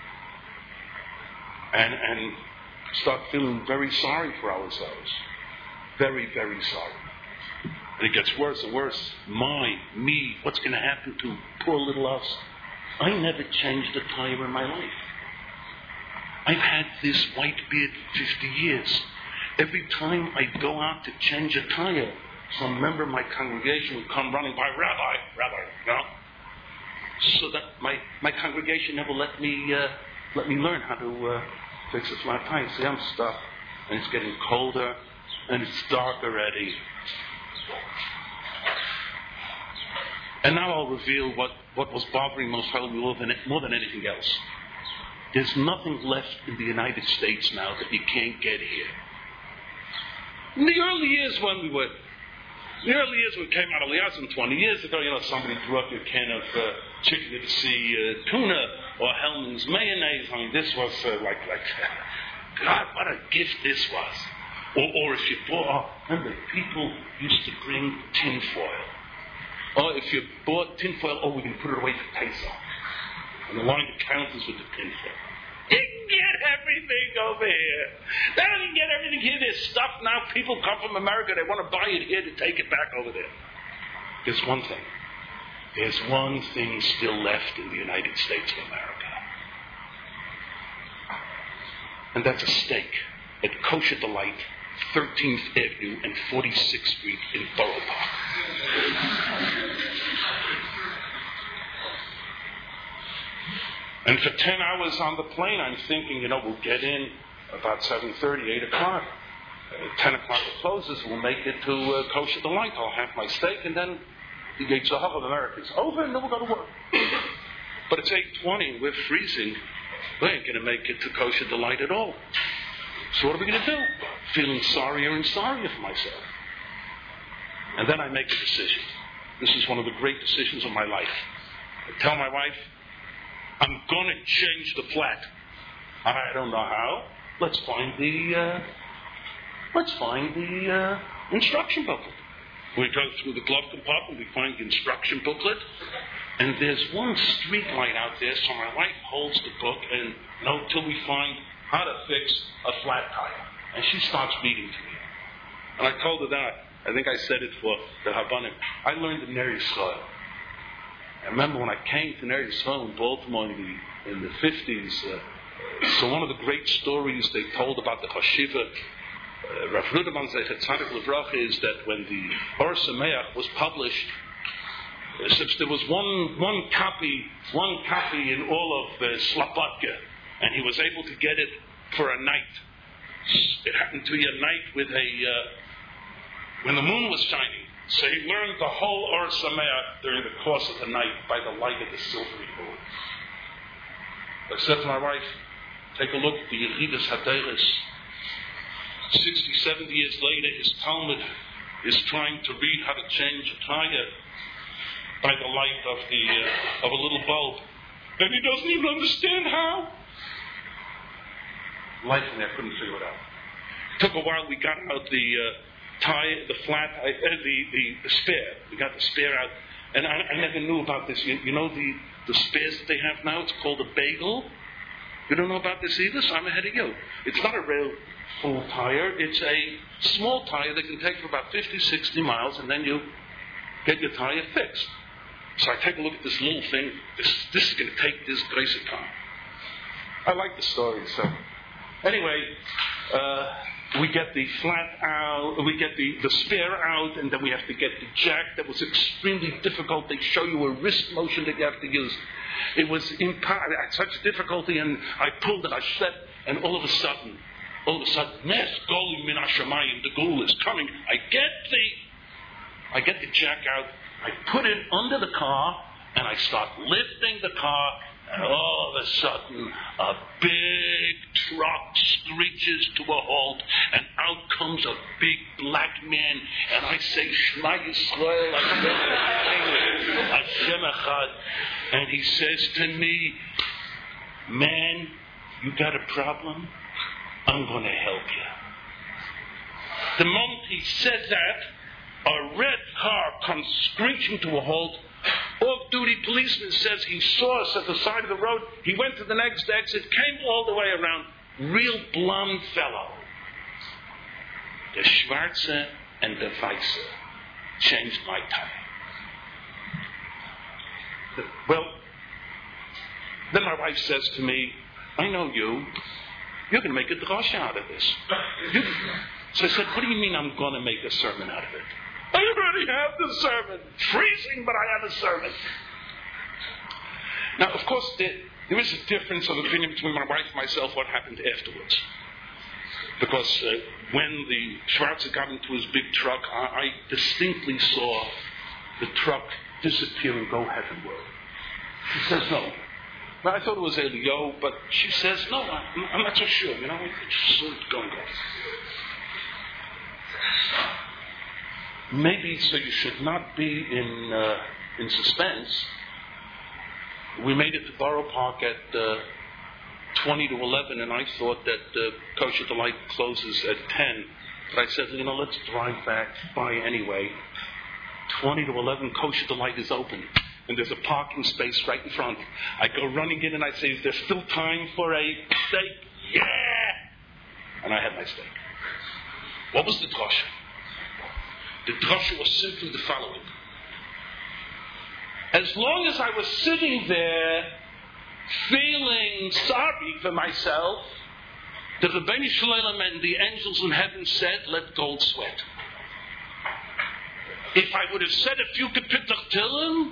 and start feeling very sorry for ourselves. Very, very sorry. And it gets worse and worse. Me, what's going to happen to poor little us? I never changed a tire in my life. I've had this white beard 50 years. Every time I go out to change a tire, some member of my congregation would come running by, Rabbi, you know? So that my congregation never let me learn how to fix a flat tire. See, I'm stuck, and it's getting colder, and it's dark already. And now I'll reveal what was bothering most highly more than anything else. There's nothing left in the United States now that you can't get here. In the early years when we came out of Liazim 20 years ago, somebody threw up your can of chicken at the sea tuna or Hellman's mayonnaise. I mean, this was like God, what a gift this was. Or if you bought, remember, people used to bring tin foil. Or if you bought tin foil, we can put it away for Pesach. And the line of counters with the tin foil. You can get everything over here. They don't get everything here. There's stuff now. People come from America. They want to buy it here to take it back over there. There's one thing. There's one thing still left in the United States of America. And that's a steak at Kosher Delight, 13th Avenue and 46th Street in Borough Park. And for 10 hours on the plane, I'm thinking, we'll get in about 7:30, 8 o'clock. 10 o'clock it closes, we'll make it to Kosher Delight. I'll have my steak, and then the Gates of America is over, and then we'll go to work. But it's 8:20, and we're freezing. We ain't going to make it to Kosher Delight at all. So what are we going to do? Feeling sorrier and sorrier for myself. And then I make a decision. This is one of the great decisions of my life. I tell my wife, I'm going to change the flat. I don't know how. Let's find the instruction booklet. We go through the glove compartment. We find the instruction booklet, and there's one street light out there. So my wife holds the book and till we find how to fix a flat tire, and she starts reading to me. And I told her that. I think I said it for the Habanim. I learned in Ner Yisrael. I remember when I came to Ner Yisrael in Baltimore in the 50s, so one of the great stories they told about the Chashiva, Rav Ruderman Zecher Tzadik L'Vracha, is that when the Or Sameach was published, since there was one copy in all of Slobodka, and he was able to get it for a night. It happened to be a night when the moon was shining. So he learned the whole Or Sameach during the course of the night by the light of the silvery moon. I said to my wife, take a look at the Yechidus Hadelis. 60, 70 years later, his Talmud is trying to read how to change a tire by the light of a little bulb. And he doesn't even understand how. Life in there couldn't figure it out. It took a while. We got out the tire, the flat, the spare. We got the spare out. And I never knew about this. You know the spares that they have now? It's called a bagel. You don't know about this either? So I'm ahead of you. It's not a real full tire. It's a small tire that can take for about 50, 60 miles, and then you get your tire fixed. So I take a look at this little thing. This is going to take this grace of time. I like the story. So anyway, we get the flat out, we get the spare out, and then we have to get the jack. That was extremely difficult. They show you a wrist motion that you have to use. It was at such difficulty, and I pulled it, I stepped, and all of a sudden, Nes Goli Min Hashamayim, the goal is coming. I get the jack out, I put it under the car, and I start lifting the car, and all of a sudden, a big truck screeches to a halt, and out comes a big black man, and I say, Shema Yisrael, Hashem Echad. And he says to me, man, you got a problem? I'm going to help you. The moment he said that, a red car comes screeching to a halt. Off-duty policeman says he saw us at the side of the road. He went to the next exit, came all the way around. Real blonde fellow. The Schwarze and the Weiße changed my time. Well, then my wife says to me, I know you. You're going to make a drasha out of this. So I said, what do you mean I'm going to make a sermon out of it? I already have the sermon. Freezing, but I have a sermon. Now, of course, there is a difference of opinion between my wife and myself what happened afterwards. Because when the Schwarze got into his big truck, I distinctly saw the truck disappear and go heavenward. She says no. Well, I thought it was Eliyahu, but she says no, I'm not so sure. You know, it's just going on. Maybe so you should not be in suspense. We made it to Borough Park at 20 to 11, and I thought that Kosher Delight closes at 10. But I said, let's drive back by anyway. 20 to 11, Kosher Delight is open. And there's a parking space right in front. I go running in and I say, is there still time for a steak? Yeah! And I had my steak. What was the drasha? The drasha was simply the following. As long as I was sitting there feeling sorry for myself, the Rebbeinu Shalom and the angels in heaven said, let gold sweat. If I would have said a few Kapitlach Tillim,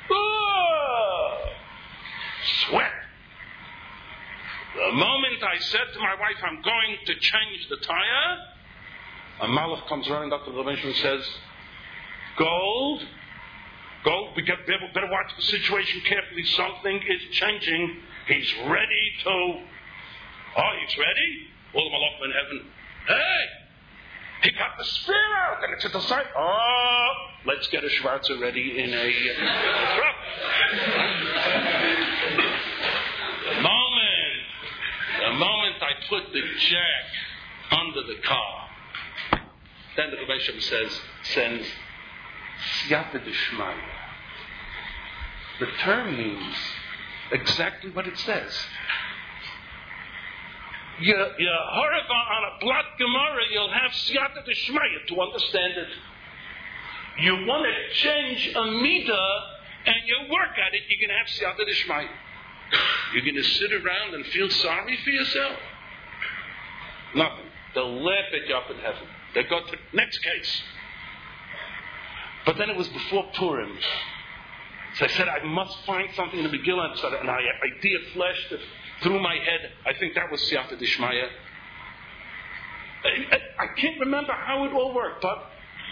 sweat. The moment I said to my wife, I'm going to change the tire, a malach comes running up to the Rebbeinu and says, gold, we better watch the situation carefully. Something is changing. He's ready to... Oh, he's ready? All the malachim in heaven. Hey! He got the spear out and it's at the side. Oh, let's get a Schwarzer ready in a truck. The moment I put the jack under the car, then the Rebbe sends Siyata D'Shmaya. The term means exactly what it says. You heard on a black Gemara, you'll have Siyata D'Shmaya to understand it. You want to change a midah and you work at it, you're going to have Siyata D'Shmaya. You're going to sit around and feel sorry for yourself? Nothing. They'll laugh at you up in heaven. They'll go to the next case. But then it was before Purim. So I said, I must find something in the Megillah. So an idea flashed through my head. I think that was Siyata D'Shmaya. I can't remember how it all worked, but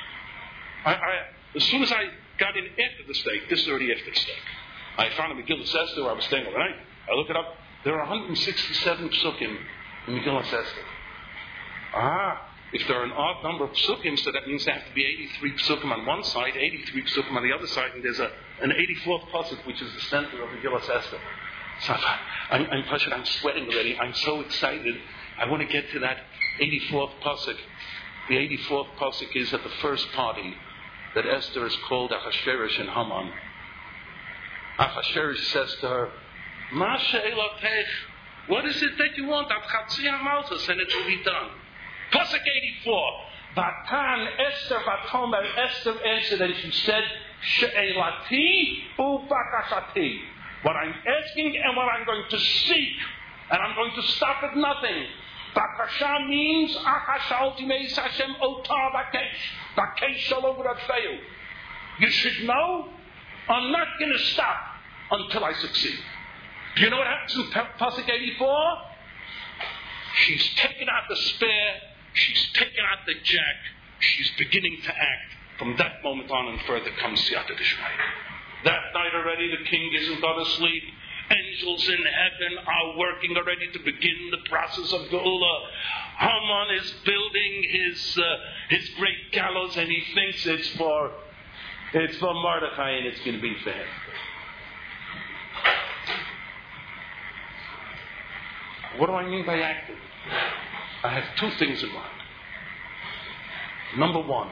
as soon as I got in after the steak, this is already after the steak, I found a Megillah Esther where I was staying overnight. I look it up. There are 167 psukim in Megillah Esther. If there are an odd number of psukim, so that means there have to be 83 psukim on one side, 83 psukim on the other side, and there's an 84th pasuk, which is the center of Megillah Esther. So I'm sweating already. I'm so excited. I want to get to that 84th pasuk. The 84th pasuk is at the first party that Esther is called Achashverosh and Haman. Achashverosh says to her, Masha Elotech, what is it that you want? At Chatziyah Malchus, and it will be done. Pasuk 84. Vatan Esther Vatomer. Esther answered and she said, She'elati ubakashati. What I'm asking and what I'm going to seek, and I'm going to stop at nothing. Bakasha means Akasha Ultimeis Hashem Otar Bakesh. Bakesh Shalom Radfeu. You should know I'm not going to stop until I succeed. Do you know what happens in Pasuk 84? She's taken out the spear. She's taken out the jack. She's beginning to act. From that moment on and further comes Siyata D'Shmaya. That night already the king isn't gone to sleep. angels in heaven are working already to begin the process of Geula. Haman is building his great gallows, and he thinks it's for Mordechai, and it's going to be for him. What do I mean by active? I have two things in mind. Number one,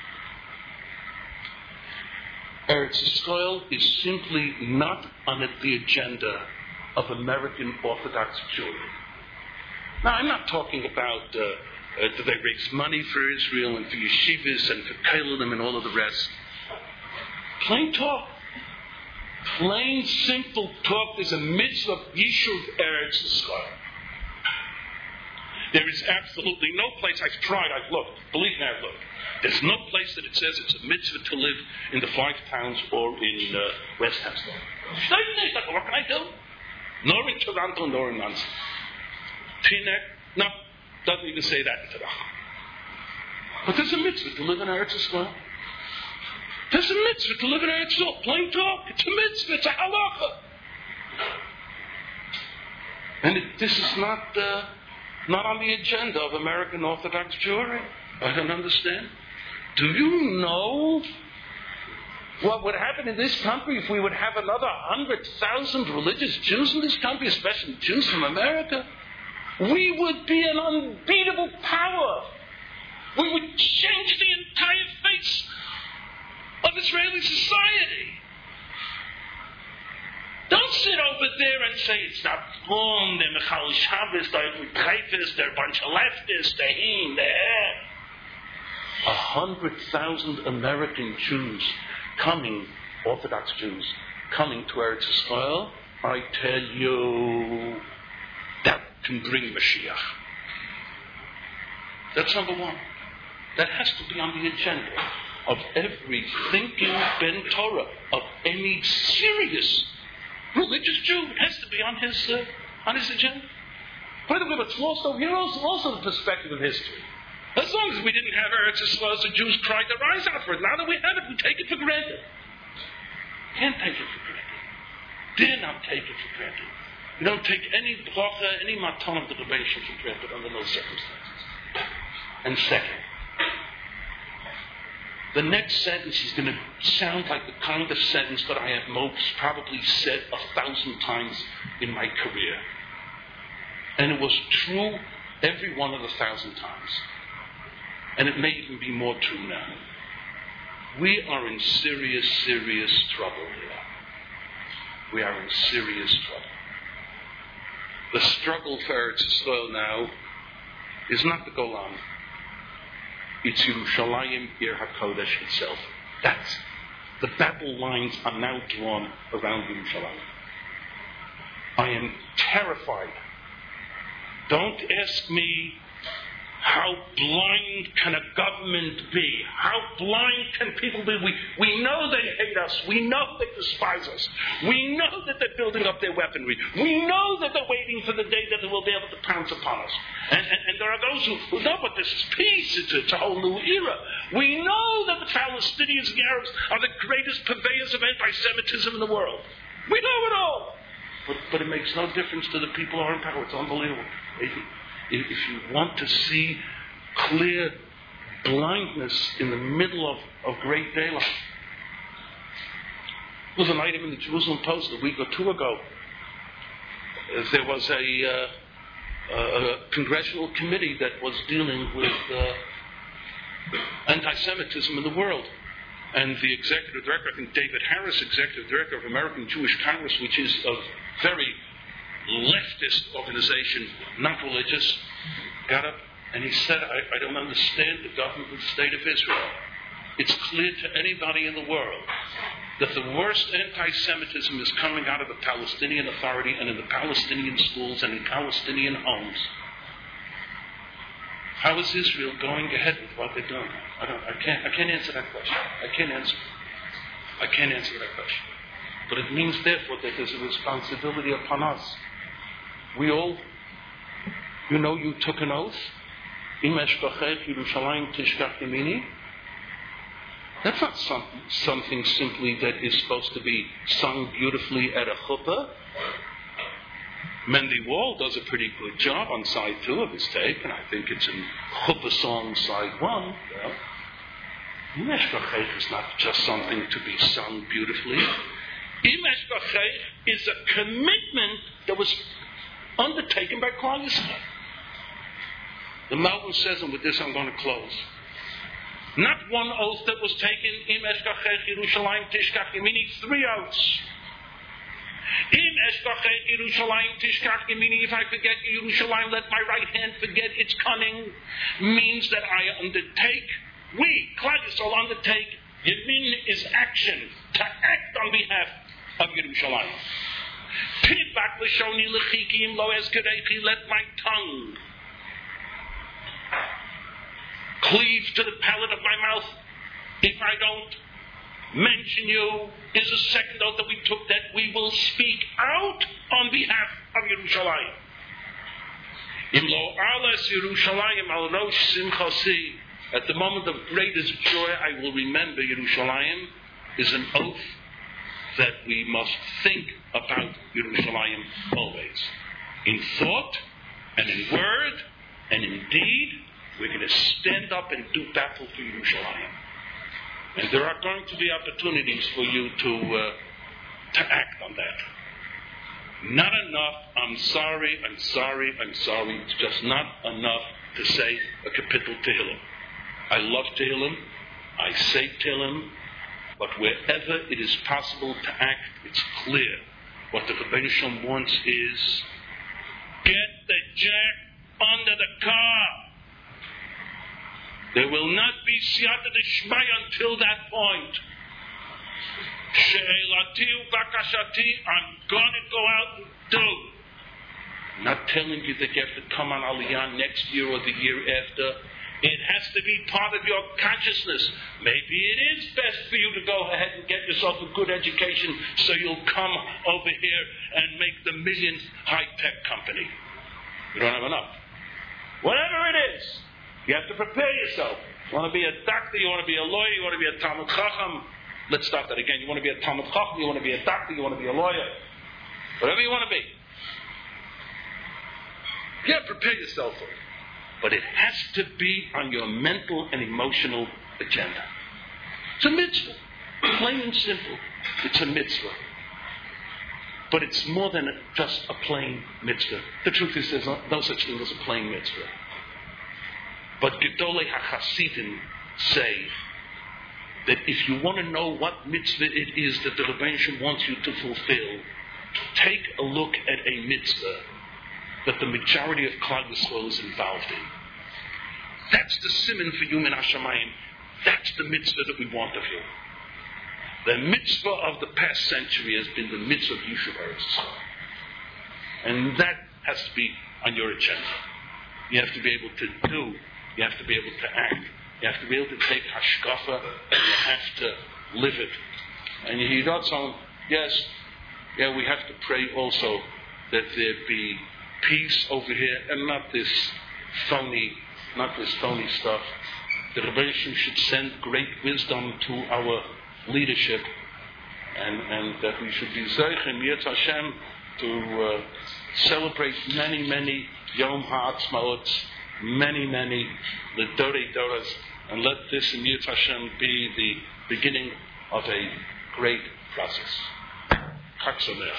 Eretz Yisrael is simply not on the agenda of American Orthodox Jewry. Now, I'm not talking about do they raise money for Israel and for yeshivas and for kollel and all of the rest. Plain talk. Plain, simple talk. There's a mitzvah of Yishuv Eretz Yisrael. There is absolutely no place, I've tried, I've looked, believe me, I've looked. There's no place that it says it's a mitzvah to live in the Five Towns or in West Hempstead. What can I do? Nor in Toronto, nor in Muncie. Teaneck, no, doesn't even say that in Toronto. But there's a mitzvah to live in Eretz Yisrael. There's a mitzvah to live in Eretz Yisrael. Plain talk, it's a mitzvah, it's a halacha. And this is not on the agenda of American Orthodox Jewry. I don't understand. Do you know what would happen in this country if we would have another 100,000 religious Jews in this country, especially Jews from America? We would be an unbeatable power. We would change the entire face of Israeli society. Don't sit over there and say it's not wrong, they're Michal Shabbos, they're a bunch of leftists, they're him, they're her. 100,000 American Jews coming, Orthodox Jews, coming to Eretz Yisrael, I tell you, that can bring Mashiach. That's number one. That has to be on the agenda of every thinking Ben Torah, of any serious religious Jew. It has to be on his agenda. By the way, what's lost over here also the perspective of history. As long as we didn't have Eretz Yisrael, the Jews cried their eyes out for it. Now that we have it, we take it for granted. Can't take it for granted. Dare not take it for granted. You don't take any bracha, any matan of the Rebbeinu for granted under those circumstances. And second, the next sentence is going to sound like the kind of sentence that I have most probably said 1,000 times in my career. And it was true every one of the 1,000 times. And it may even be more true now. We are in serious, serious trouble here. We are in serious trouble. The struggle for Eretz Yisrael now is not the Golan. It's Yerushalayim, Ir HaKodesh itself. That's the battle lines are now drawn around Yerushalayim. I am terrified. Don't ask me how blind can a government be? How blind can people be? We know they hate us. We know they despise us. We know that they're building up their weaponry. We know that they're waiting for the day that they will be able to pounce upon us. And there are those who know, but this is peace. It's a whole new era. We know that the Palestinians and the Arabs are the greatest purveyors of anti-Semitism in the world. We know it all. But it makes no difference to the people who are in power. It's unbelievable. If you want to see clear blindness in the middle of great daylight. There was an item in the Jerusalem Post a week or two ago. There was a congressional committee that was dealing with anti-Semitism in the world. And the executive director, I think David Harris, executive director of American Jewish Congress, which is a very leftist organization, not religious, got up and he said, I don't understand the government of the state of Israel. It's clear to anybody in the world that the worst anti-Semitism is coming out of the Palestinian Authority and in the Palestinian schools and in Palestinian homes. How is Israel going ahead with what they're doing? I can't answer that question. I can't answer that question. But it means, therefore, that there's a responsibility upon us. We all, you took an oath. That's not something simply that is supposed to be sung beautifully at a chuppah. Mendy Wall does a pretty good job on side 2 of his tape, and I think it's in Chuppah Song side 1. Im Eshkachech is not just something to be sung beautifully. Im Eshkachech is a commitment that was undertaken by Klal Yisrael. The Malvin says, and with this I'm going to close, not one oath that was taken, Im Eshkachech Yerushalayim Tishkach Yemini, 3 oaths. Im Eshkachech Yerushalayim Tishkach Yemini, if I forget Yerushalayim, let my right hand forget its cunning, means that I undertake, we, Klal Yisrael, undertake, Yemin is action, to act on behalf of Yerushalayim. Pidbak l'shoni l'chiki im lo ezkerechi, let my tongue cleave to the palate of my mouth. If I don't mention you, is a second oath that we took, that we will speak out on behalf of Yerushalayim. Im lo alas Yerushalayim al rosh simchasi, at the moment of greatest joy I will remember Yerushalayim, is an oath that we must think about Yerushalayim always. In thought, and in word, and in deed, we're going to stand up and do battle for Yerushalayim. And there are going to be opportunities for you to act on that. Not enough, I'm sorry. It's just not enough to say a kapitel Tehillim. I love Tehillim. I say Tehillim. But wherever it is possible to act, it's clear. What the Rebbeinu Shalom wants is, get the jack under the car. There will not be siyata d'shmai until that point. She'elati u'bakashati, I'm going to go out and do. Not telling you that you have to come on Aliyah next year or the year after. It has to be part of your consciousness. Maybe it is best for you to go ahead and get yourself a good education so you'll come over here and make the millionth high-tech company. You don't have enough. Whatever it is, you have to prepare yourself. You want to be a doctor, you want to be a lawyer, you want to be a Talmud Chacham. Let's start that again. You want to be a Talmud Chacham, you want to be a doctor, you want to be a lawyer. Whatever you want to be. Yeah, prepare yourself for it. But it has to be on your mental and emotional agenda. It's a mitzvah. Plain and simple. It's a mitzvah. But it's more than just a plain mitzvah. The truth is there's no such thing as a plain mitzvah. But Gedolei HaChasidim say that if you want to know what mitzvah it is that the Rebbeinu Shalom wants you to fulfill, take a look at a mitzvah that the majority of Klal Yisrael is involved in. That's the siman for you min hashamayim. That's the mitzvah that we want of you. The mitzvah of the past century has been the mitzvah of Yishuv Eretz Yisrael. And that has to be on your agenda. You have to be able to do. You have to be able to act. You have to be able to take hashkafa and you have to live it. And you got some, yes, we have to pray also that there be peace over here and not this phony stuff. The Rebbeinu Shalom should send great wisdom to our leadership and that we should be Zeichen Yetz Hashem to celebrate many Yom HaAtzmaut, many L'Dorei Doros, and let this in Yetz Hashem be the beginning of a great process. Chag Sameach.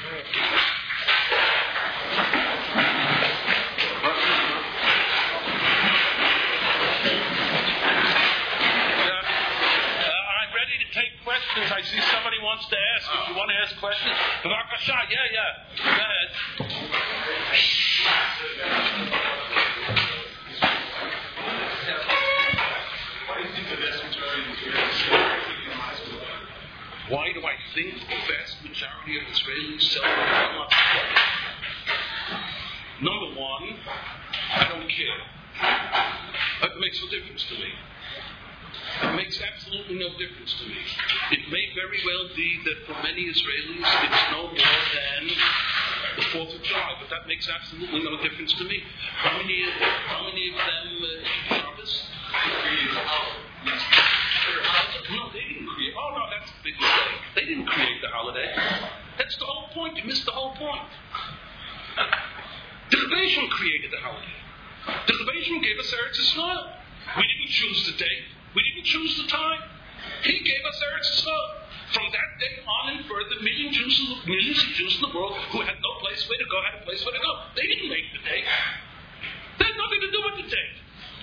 I see somebody wants to ask. If you want to ask questions, B'vakasha, yeah. Go ahead. Why do I think the vast majority of Israelis celebrate? Number one, I don't care. That makes no difference to me. It makes absolutely no difference to me. It may very well be that for many Israelis it's no more than the 4th of July, but that makes absolutely no difference to me. How many of them Shabbos? No, they didn't create. Oh no, that's a big mistake. They didn't create the holiday. That's the whole point. You missed the whole point. The Rebbeinu created the holiday. The Rebbeinu gave us Eretz Yisrael. We didn't choose the date. We didn't choose the time. He gave us Eretz Yisrael. From that day on and further, millions of Jews in the world who had no place where to go had a place where to go. They didn't make the date. They had nothing to do with the date.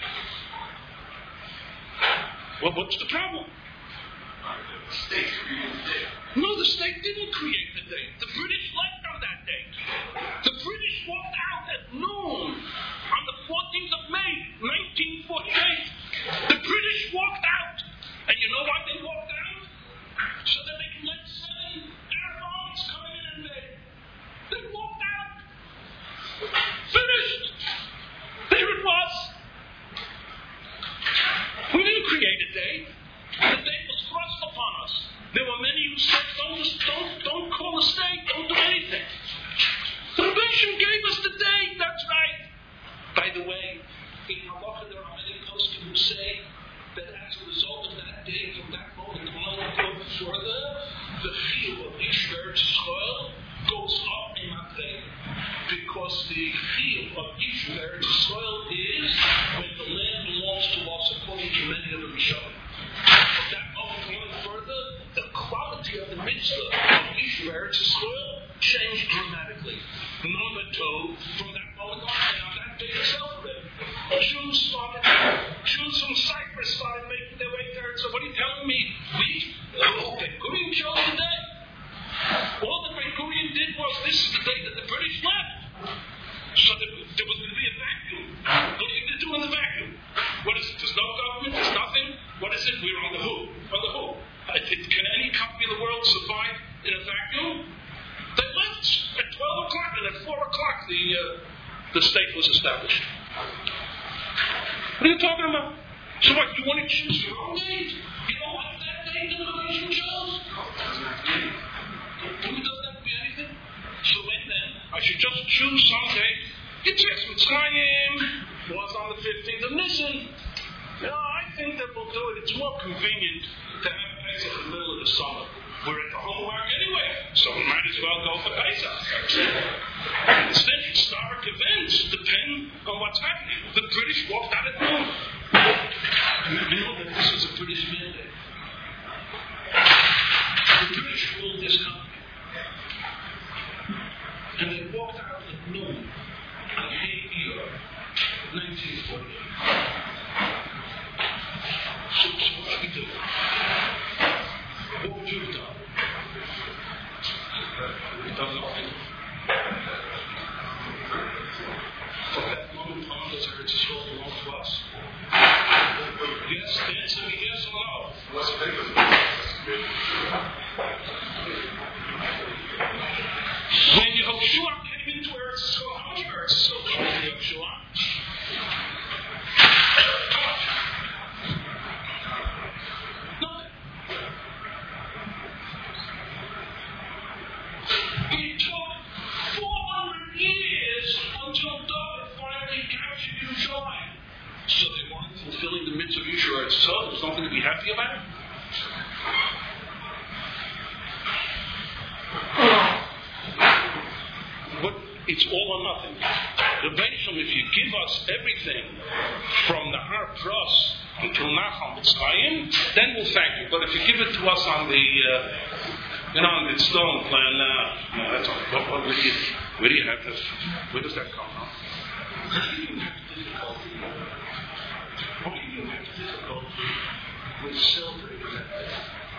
Well, what's the problem?
The state created the date.
No, the state didn't create the date. The British left on that date. The British walked out at noon on the 14th of May, 1948. The British walked out. And you know why they walked out? So that they can let 7 air bombs come in and they walked out. Finished. There it was. We didn't create a date. The date was thrust upon us. There were many who said, don't call the state, don't do anything. The Rebbeinu gave us the date, that's right. By the way, in Halacha there are many poskim who say that as a result of that date, from that moment on and go further, the chiyuv of each Eretz Yisrael goes up in Matei. Because the chiyuv of each Eretz Yisrael is when the land belongs to us according to many of the Rishonim. From that moment going further, the quality of the mitzvah of each Eretz Yisrael changed dramatically. Number 2, from that moment on, and on that day itself, Jews from Cyprus started making their way there. So what are you telling me? Ben Gurion chose the day. All that Ben Gurion did was, this is the day that the British left. So there was going to be a vacuum. What are you going to do in the vacuum? What is it? There's no government, there's nothing. What is it? We're on the who? On the who? Can any country in the world survive in a vacuum? They left at 12 o'clock, and at 4 o'clock the state was established. What are you talking about? So what, you want to choose your own date? You don't like that date that the nation chose? Who does that be anything? So then, I should just choose some date. Yetzias Mitzrayim was on the 15th of Nisan. I think that we'll do it. It's more convenient to have Pesach in the middle of the summer. We're at the homework anyway, so we might as well go for Pesach. Instead, historic events depend on what's happening. The British walked out at noon. You know that this is a British mandate. The British ruled this country. And they walked out at noon on Hay year, 1948. So what did we do? What would you have done? We've done nothing. From that moment on, does Eretz Yisrael belong to us? Yes, answer me yes or no.
What's bigger?
When Yehoshua came into Eretz Yisrael, how much Eretz Yisrael came into Yehoshua? Nothing. It took 400 years until David finally captured Yerushalayim. So they weren't fulfilling the mitzvah of Eretz Yisrael. There was nothing to be happy about. It's all or nothing. The Rebbeinu, if you give us everything from the Har Pros until Nachal Mitzrayim, then we'll thank you. But if you give it to us on the, on the stone plan, no, that's all. Where do you have this? Where does that come from? Why do you have difficulty with celebrating that?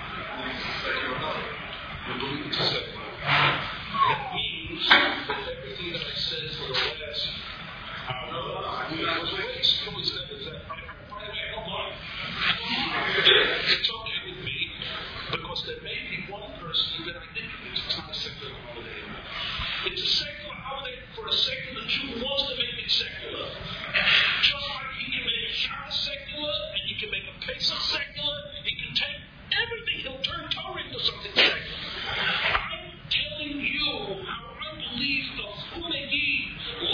We believe it's secular. That means that everything that I said for the last hour was a waste. It was that. By the way, hold on. It's okay with me because there may be one person that I think it's not a secular holiday. It's a secular holiday for a secular Jew who wants to make it secular. Just like he can make a Shabbos secular and he can make a Pesach secular, he can take everything. He'll turn Torah into something secular. I'm telling you how I believe the Chumegi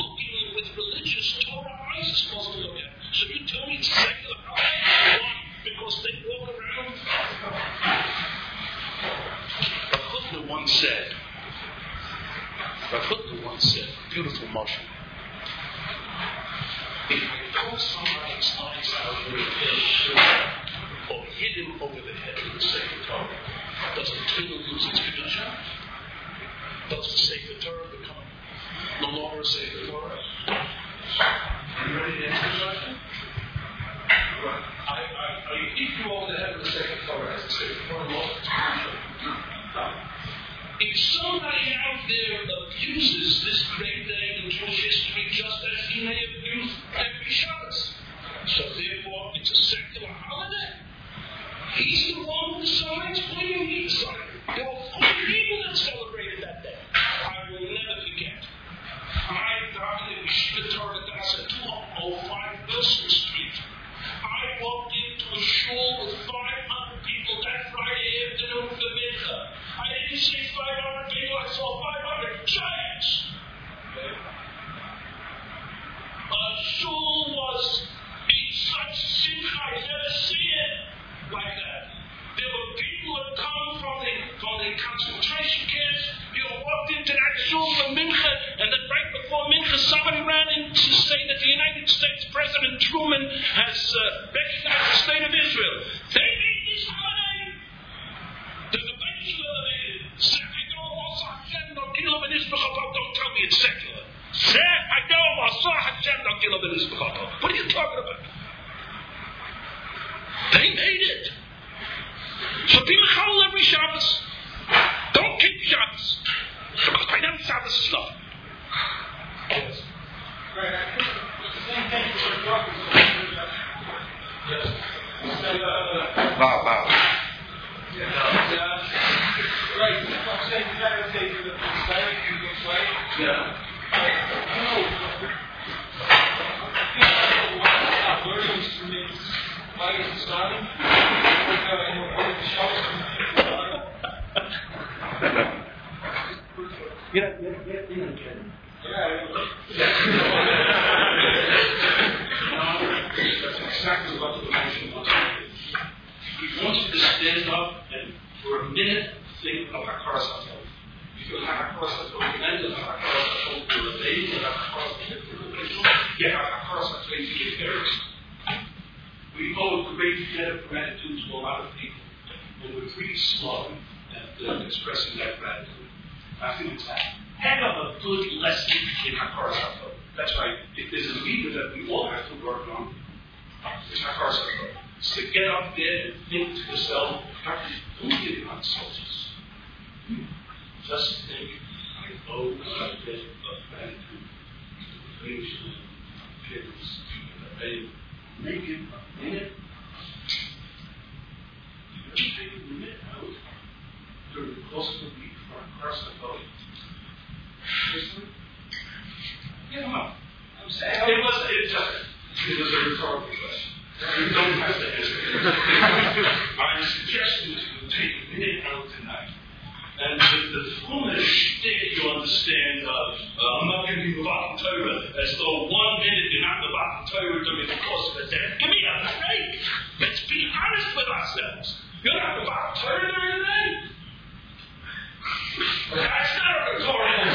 If I pull somebody's eyes out with a pin or hit him over the head with the Sefer Torah, does the Torah lose its Kedusha? Does the Sefer Torah become no longer a Sefer Torah? Are you ready to answer the question? I hit you over the head with the Sefer Torah as a Sefer Torah lost its Kedusha. If somebody out there abuses this great day in Jewish history just as he may abuse every Shabbos, so therefore it's a secular holiday, he's the one who decides. What do you mean decide? There were 4 people that celebrated that day. I will never forget. I died in Yeshiva Torah Das at 205 Wilson Street. I walked into a shul with 500 people that Friday afternoon for Mincha. I didn't see 500 people, I saw 500 giants. A shul was in such simcha, I never seen it like that. There were people who had come from the concentration camps. You walked into that shul for Mincha, and then right before Mincha, somebody ran in to say that the United States President Truman has recognized the state of Israel. They made this holiday. There's a bunch of them. Don't tell me it's secular. What are you talking about? They made it. So be mechal every Shabbos. Don't keep Shabbos. Because by now Shabbos is nothing. Yes.
Wow.
Right, I'm saying you gotta take it to the side, you go right.
Yeah.
Learning instruments, why is it starting?
That's exactly what the motion was. He wants you to stand up and for a minute think of Hakar Satot. If you have Hakar Satot, then you have Hakar Satot for a day, you have Hakar Satot for a day, you have Hakar Satot to give thanks. We owe a great debt of gratitude to a lot of people, and we're pretty slow at expressing that gratitude. I think it's a heck of a good lesson in Hakar Satot. That's right. If there's a leader that we all have to work on, it's Hakar Satot. So get up there and think to yourself, who did not soldiers? Just think, I owe a debt of gratitude to the Asian parents that they make it a minute. Just take a minute out during the course of the week for a person to vote. Listen, get them up. I'm saying it was a rhetorical question. You don't have to answer it. I'm suggesting that you take a minute out tonight. And the fullness shtick you understand of, I'm not giving you the Baal Torah as though 1 minute you're not the Baal Torah during the course of the day. Give me a break. Let's be honest with ourselves. You're not the Baal Torah during the day. That's not a rhetorical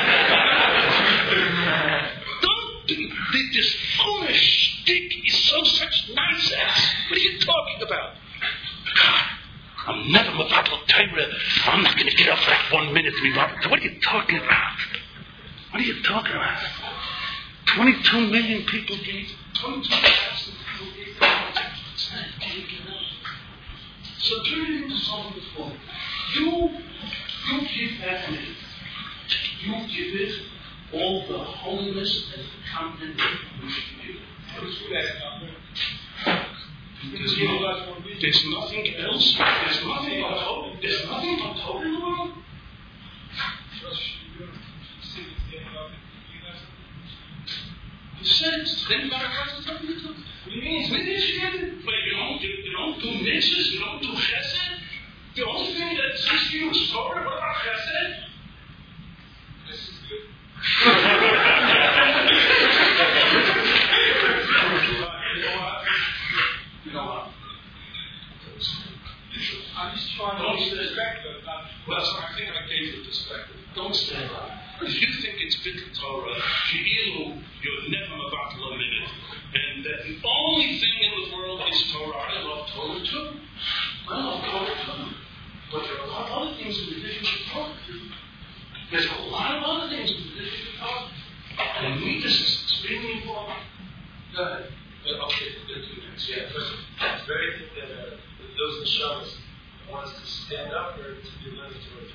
question. This fullness shtick is such nonsense. What are you talking about? God. I'm never Mevatel Torah. I'm not going to get up for that 1 minute to be Mevatel. What are you talking about? What are you talking about? 22 million people gave. 22,000 people gave. So turn it into something before. You give that minute. You give it all the holiness and the content that you should give. There's nothing else. There's nothing but hope. There's nothing but hope in the world. You said it's then got to trust something to do. What do you mean? It's initiated. But you don't do mitzvahs. You don't do chesed. The only thing that exists for you is Torah. What about chesed? This is good. You know what? I'm just trying to use the perspective. Well, I think I gave you the perspective. Don't stand up. If you think it's Bittul Torah, you're never about to a minute. me, this is extremely important.
Go ahead. Okay, 2 minutes. Yeah, first, it's very that those neshamas want us to stand up or to be left to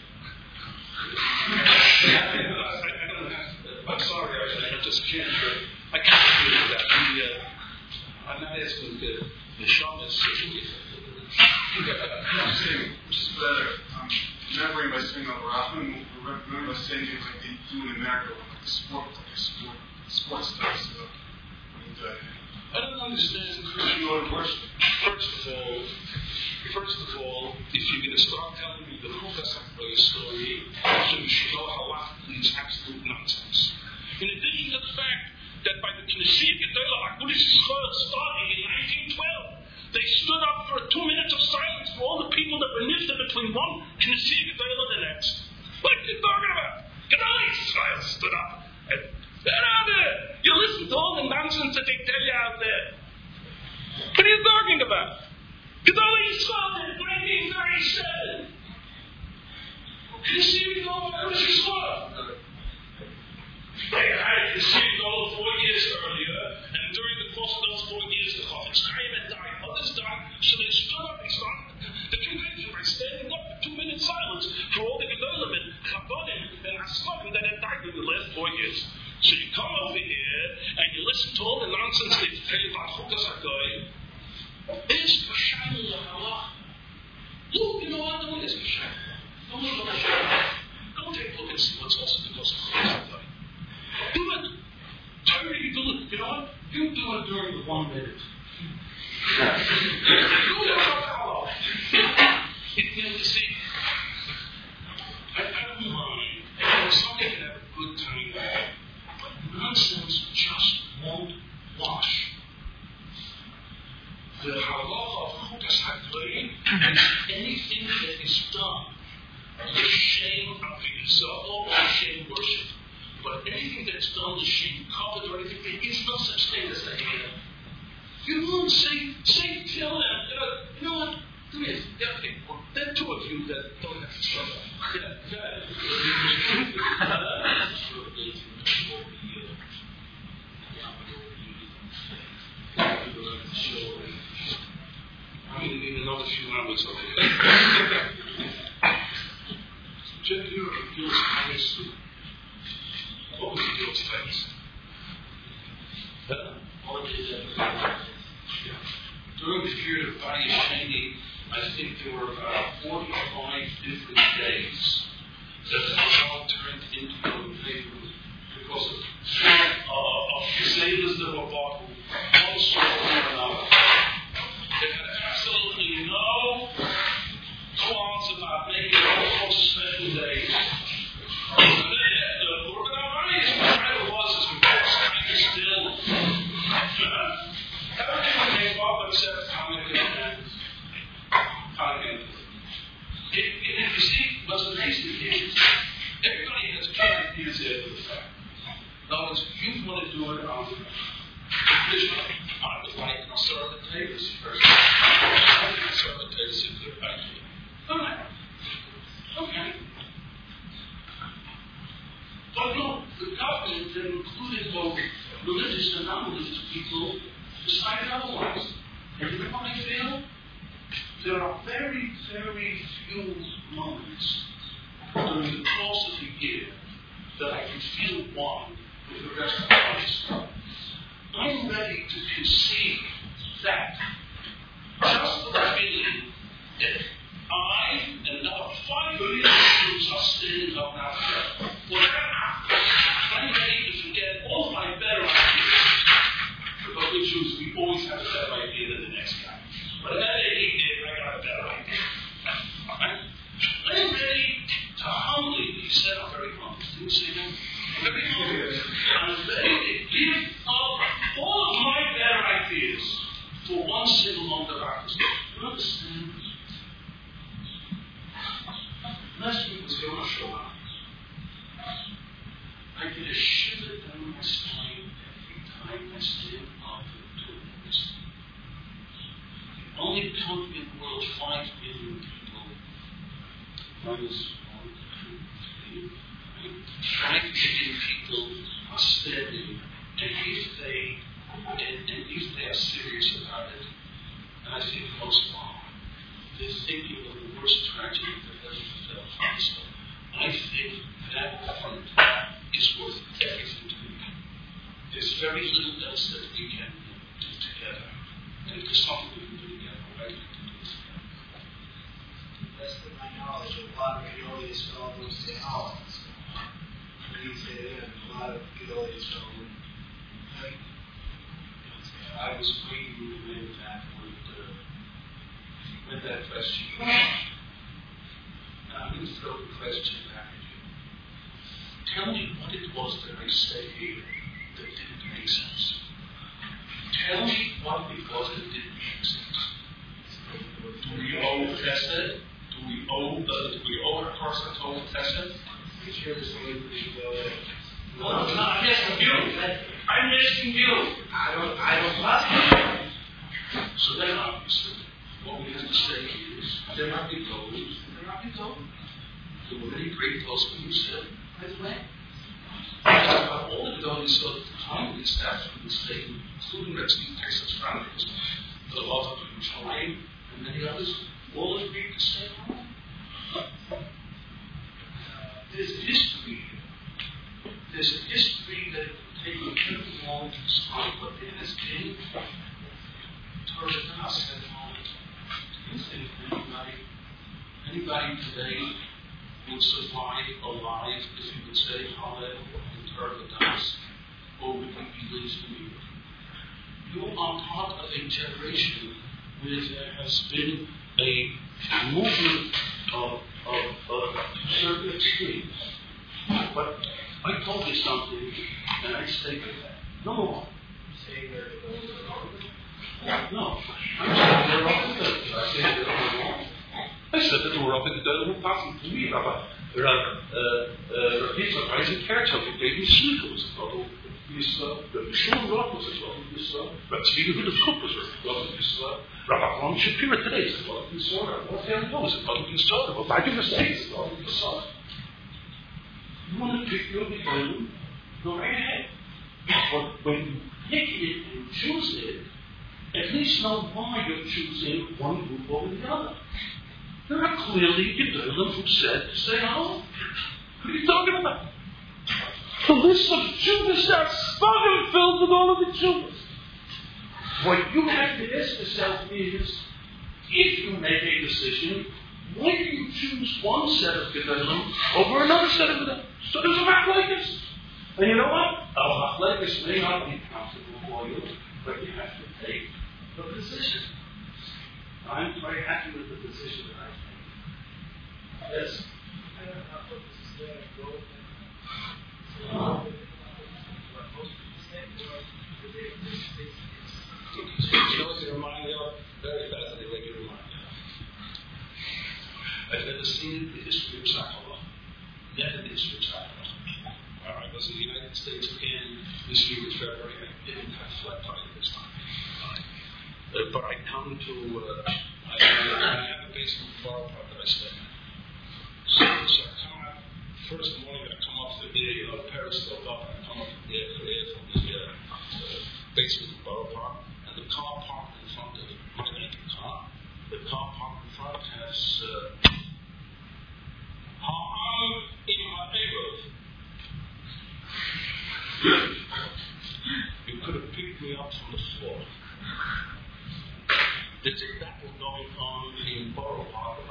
I don't have. I'm sorry, I just can't. I can't agree with that. I'm not asking the shamas.
I'm saying, which is better. Remembering by saying Al-Rahman, remember by saying things like they do in America, like sports stuff. So,
I don't understand Christian worship. First of all, if you're going to start telling me the Chukas HaKlal story, so you should know halachically it's absolute nonsense. In addition to the fact that by the Knesset Gedolah HaKudosh Yisrael starting in 1912, they stood up for 2 minutes of silence for all the people that were nifted between one Knesset Gedolah and the next. What are you talking about? Gedolah Yisrael stood up. Get out there! You listen to all the nonsense that they tell you out there. What are you talking about? Gedolah Yisrael in 1937. Can you see me go over to Yisrael? They had conceived all 4 years earlier, and during the course of those 4 years, the Chofetz Chaim had died, others died, so they stood up and started the convention by standing up for 2 minutes silence for all the Gedolim and Chabodim and Haskadim that had died in the last 4 years. So you come over here and you listen to all the nonsense they tell you about Chukas HaKlal. It's Pashayim L'Halach. Look, you know what? Don't it's Pashayim. Don't look at Pashayim. Don't take a look and see what's also because of Chukas HaKlal. Do it. Tell you do it. You know what? You do it during the 1 minute. Do it about Allah. You see, I don't mind. Somebody can have a good time. But nonsense just won't wash. The halacha of Chukas HaKlal is anything that is done to shame Avodah or shame worship. But anything that's done to shame covered or anything, there is no such thing as a hand. You won't say till them. You know what? Do it. Yeah, okay. Well, there are 2 of you that don't have to struggle. I'm going to need another few hours of it. Jeff, you're a Bill's highest student. What was the Bill's highest? During the period of Bari Sheni, I think there were about 45 different days that the child turned into Yom Kippur because of Gezelas that were bought one sort or another. They had absolutely no qualms about making all those special days. The organization kind of was as kind of still. Everything came up except Hanukkah and Hanukkah. If you see what's amazing is everybody has 2 ideas after the fact. In other words, you want to do it on the I would like conservatives first. Conservatives if they're back here. Alright. Okay. But no, the government that included both religious and non-religious people decided otherwise. And you know what I feel? There are very, very few moments during the course of the year that I can feel one with the rest of us. I'm ready to concede that just for the feeling that I and about 5 million Jews are standing up now together. I'm ready to forget all my better ideas. Because we Jews, we always have a better idea than the next guy. But that he did, I got a better idea. Right? I'm ready to humbly, he said, I'm very humble. Didn't you say that? Very humble. I'm ready to give up all of my better ideas for one single moment of ours. You understand? Last week was Yom HaShoah. I get a shiver down my spine every time I stand up for 2 minutes. The only country in the world, 5 billion people, minus 1, 2, 3, 5 billion people are standing very little else that we can do together. And if there's something we can do together, right? We can do it together.
To the best of my knowledge, a lot of Geolius fellows say Hollands. When you say that, a lot of Geolius fellows.
I was waiting with that with that question. And I'm going to throw the question back at you. Tell me what it was that I said here that didn't make sense. Tell me what it was that didn't make sense. Do we owe Chesed? Do we owe our person to Chesed? No, I'm not asking you. I'm asking you.
I don't trust you.
So then, obviously, what we have to say is, there might be goals. There were many great goals when you said, by the way. All the goals of the time staff from the state, including Red Steve Texas Founders, the love of Yerushalayim, and many others, all agreed to stay home. There's a history here. There's a history that it will take a very long to describe, but it has been Torah Das at home. Do you think anybody today would survive alive if you would say Hallel and Torah Das, or would you be lazy? You are part of a generation where there has been a movement of certain extremes. But I told you something, and I stay with that. Number one.
Say they're wrong.
No. I'm saying they're up in the middle. I said they're wrong. I said that they were up in the middle. Passing to me, Rabbi Yitzchak Isaac Herzog, who gave me sneakers. The Shulman Rock was a welcome this. Rabbi Tzvi Yehuda Kook was a welcome this. Rabbi Ron Shapira today is a welcome this. Rabbi Wolfgang Lowe is a welcome this. Rabbi Baker Mistake is a welcome this. You want to pick your beginning, go right ahead. But when you pick it and choose it, at least know why you're choosing one group over the other. There are clearly Gedolim who said to say, oh, what are you talking about? The list of Jews are spugging filled with all of the Jews. What you have to ask yourself is, if you make a decision, why do you choose one set of Gedolim over another set of Gedolim? So there's a machlokes. And you know what? A machlokes may not be comfortable for you, but you have to take the position. I'm very happy with the position that I take. Yes?
I don't know how this is going to go.
You know what you remind me of? Very fascinating what you remind me of. I've never seen the history of Sakharov. Never the history of Sakharov. I was in the United States again this year in February. I didn't have flat tire this time. But I come to, I have a basement borough park that I stay in. So I come out, first morning I come up to the periscope up, and I come up to the air from the basement borough park, and the car parked in front of my naked car. The car parked in front has Ha'am in Ha'erev. You could have picked me up from the floor. There's a battle going on in Borough Park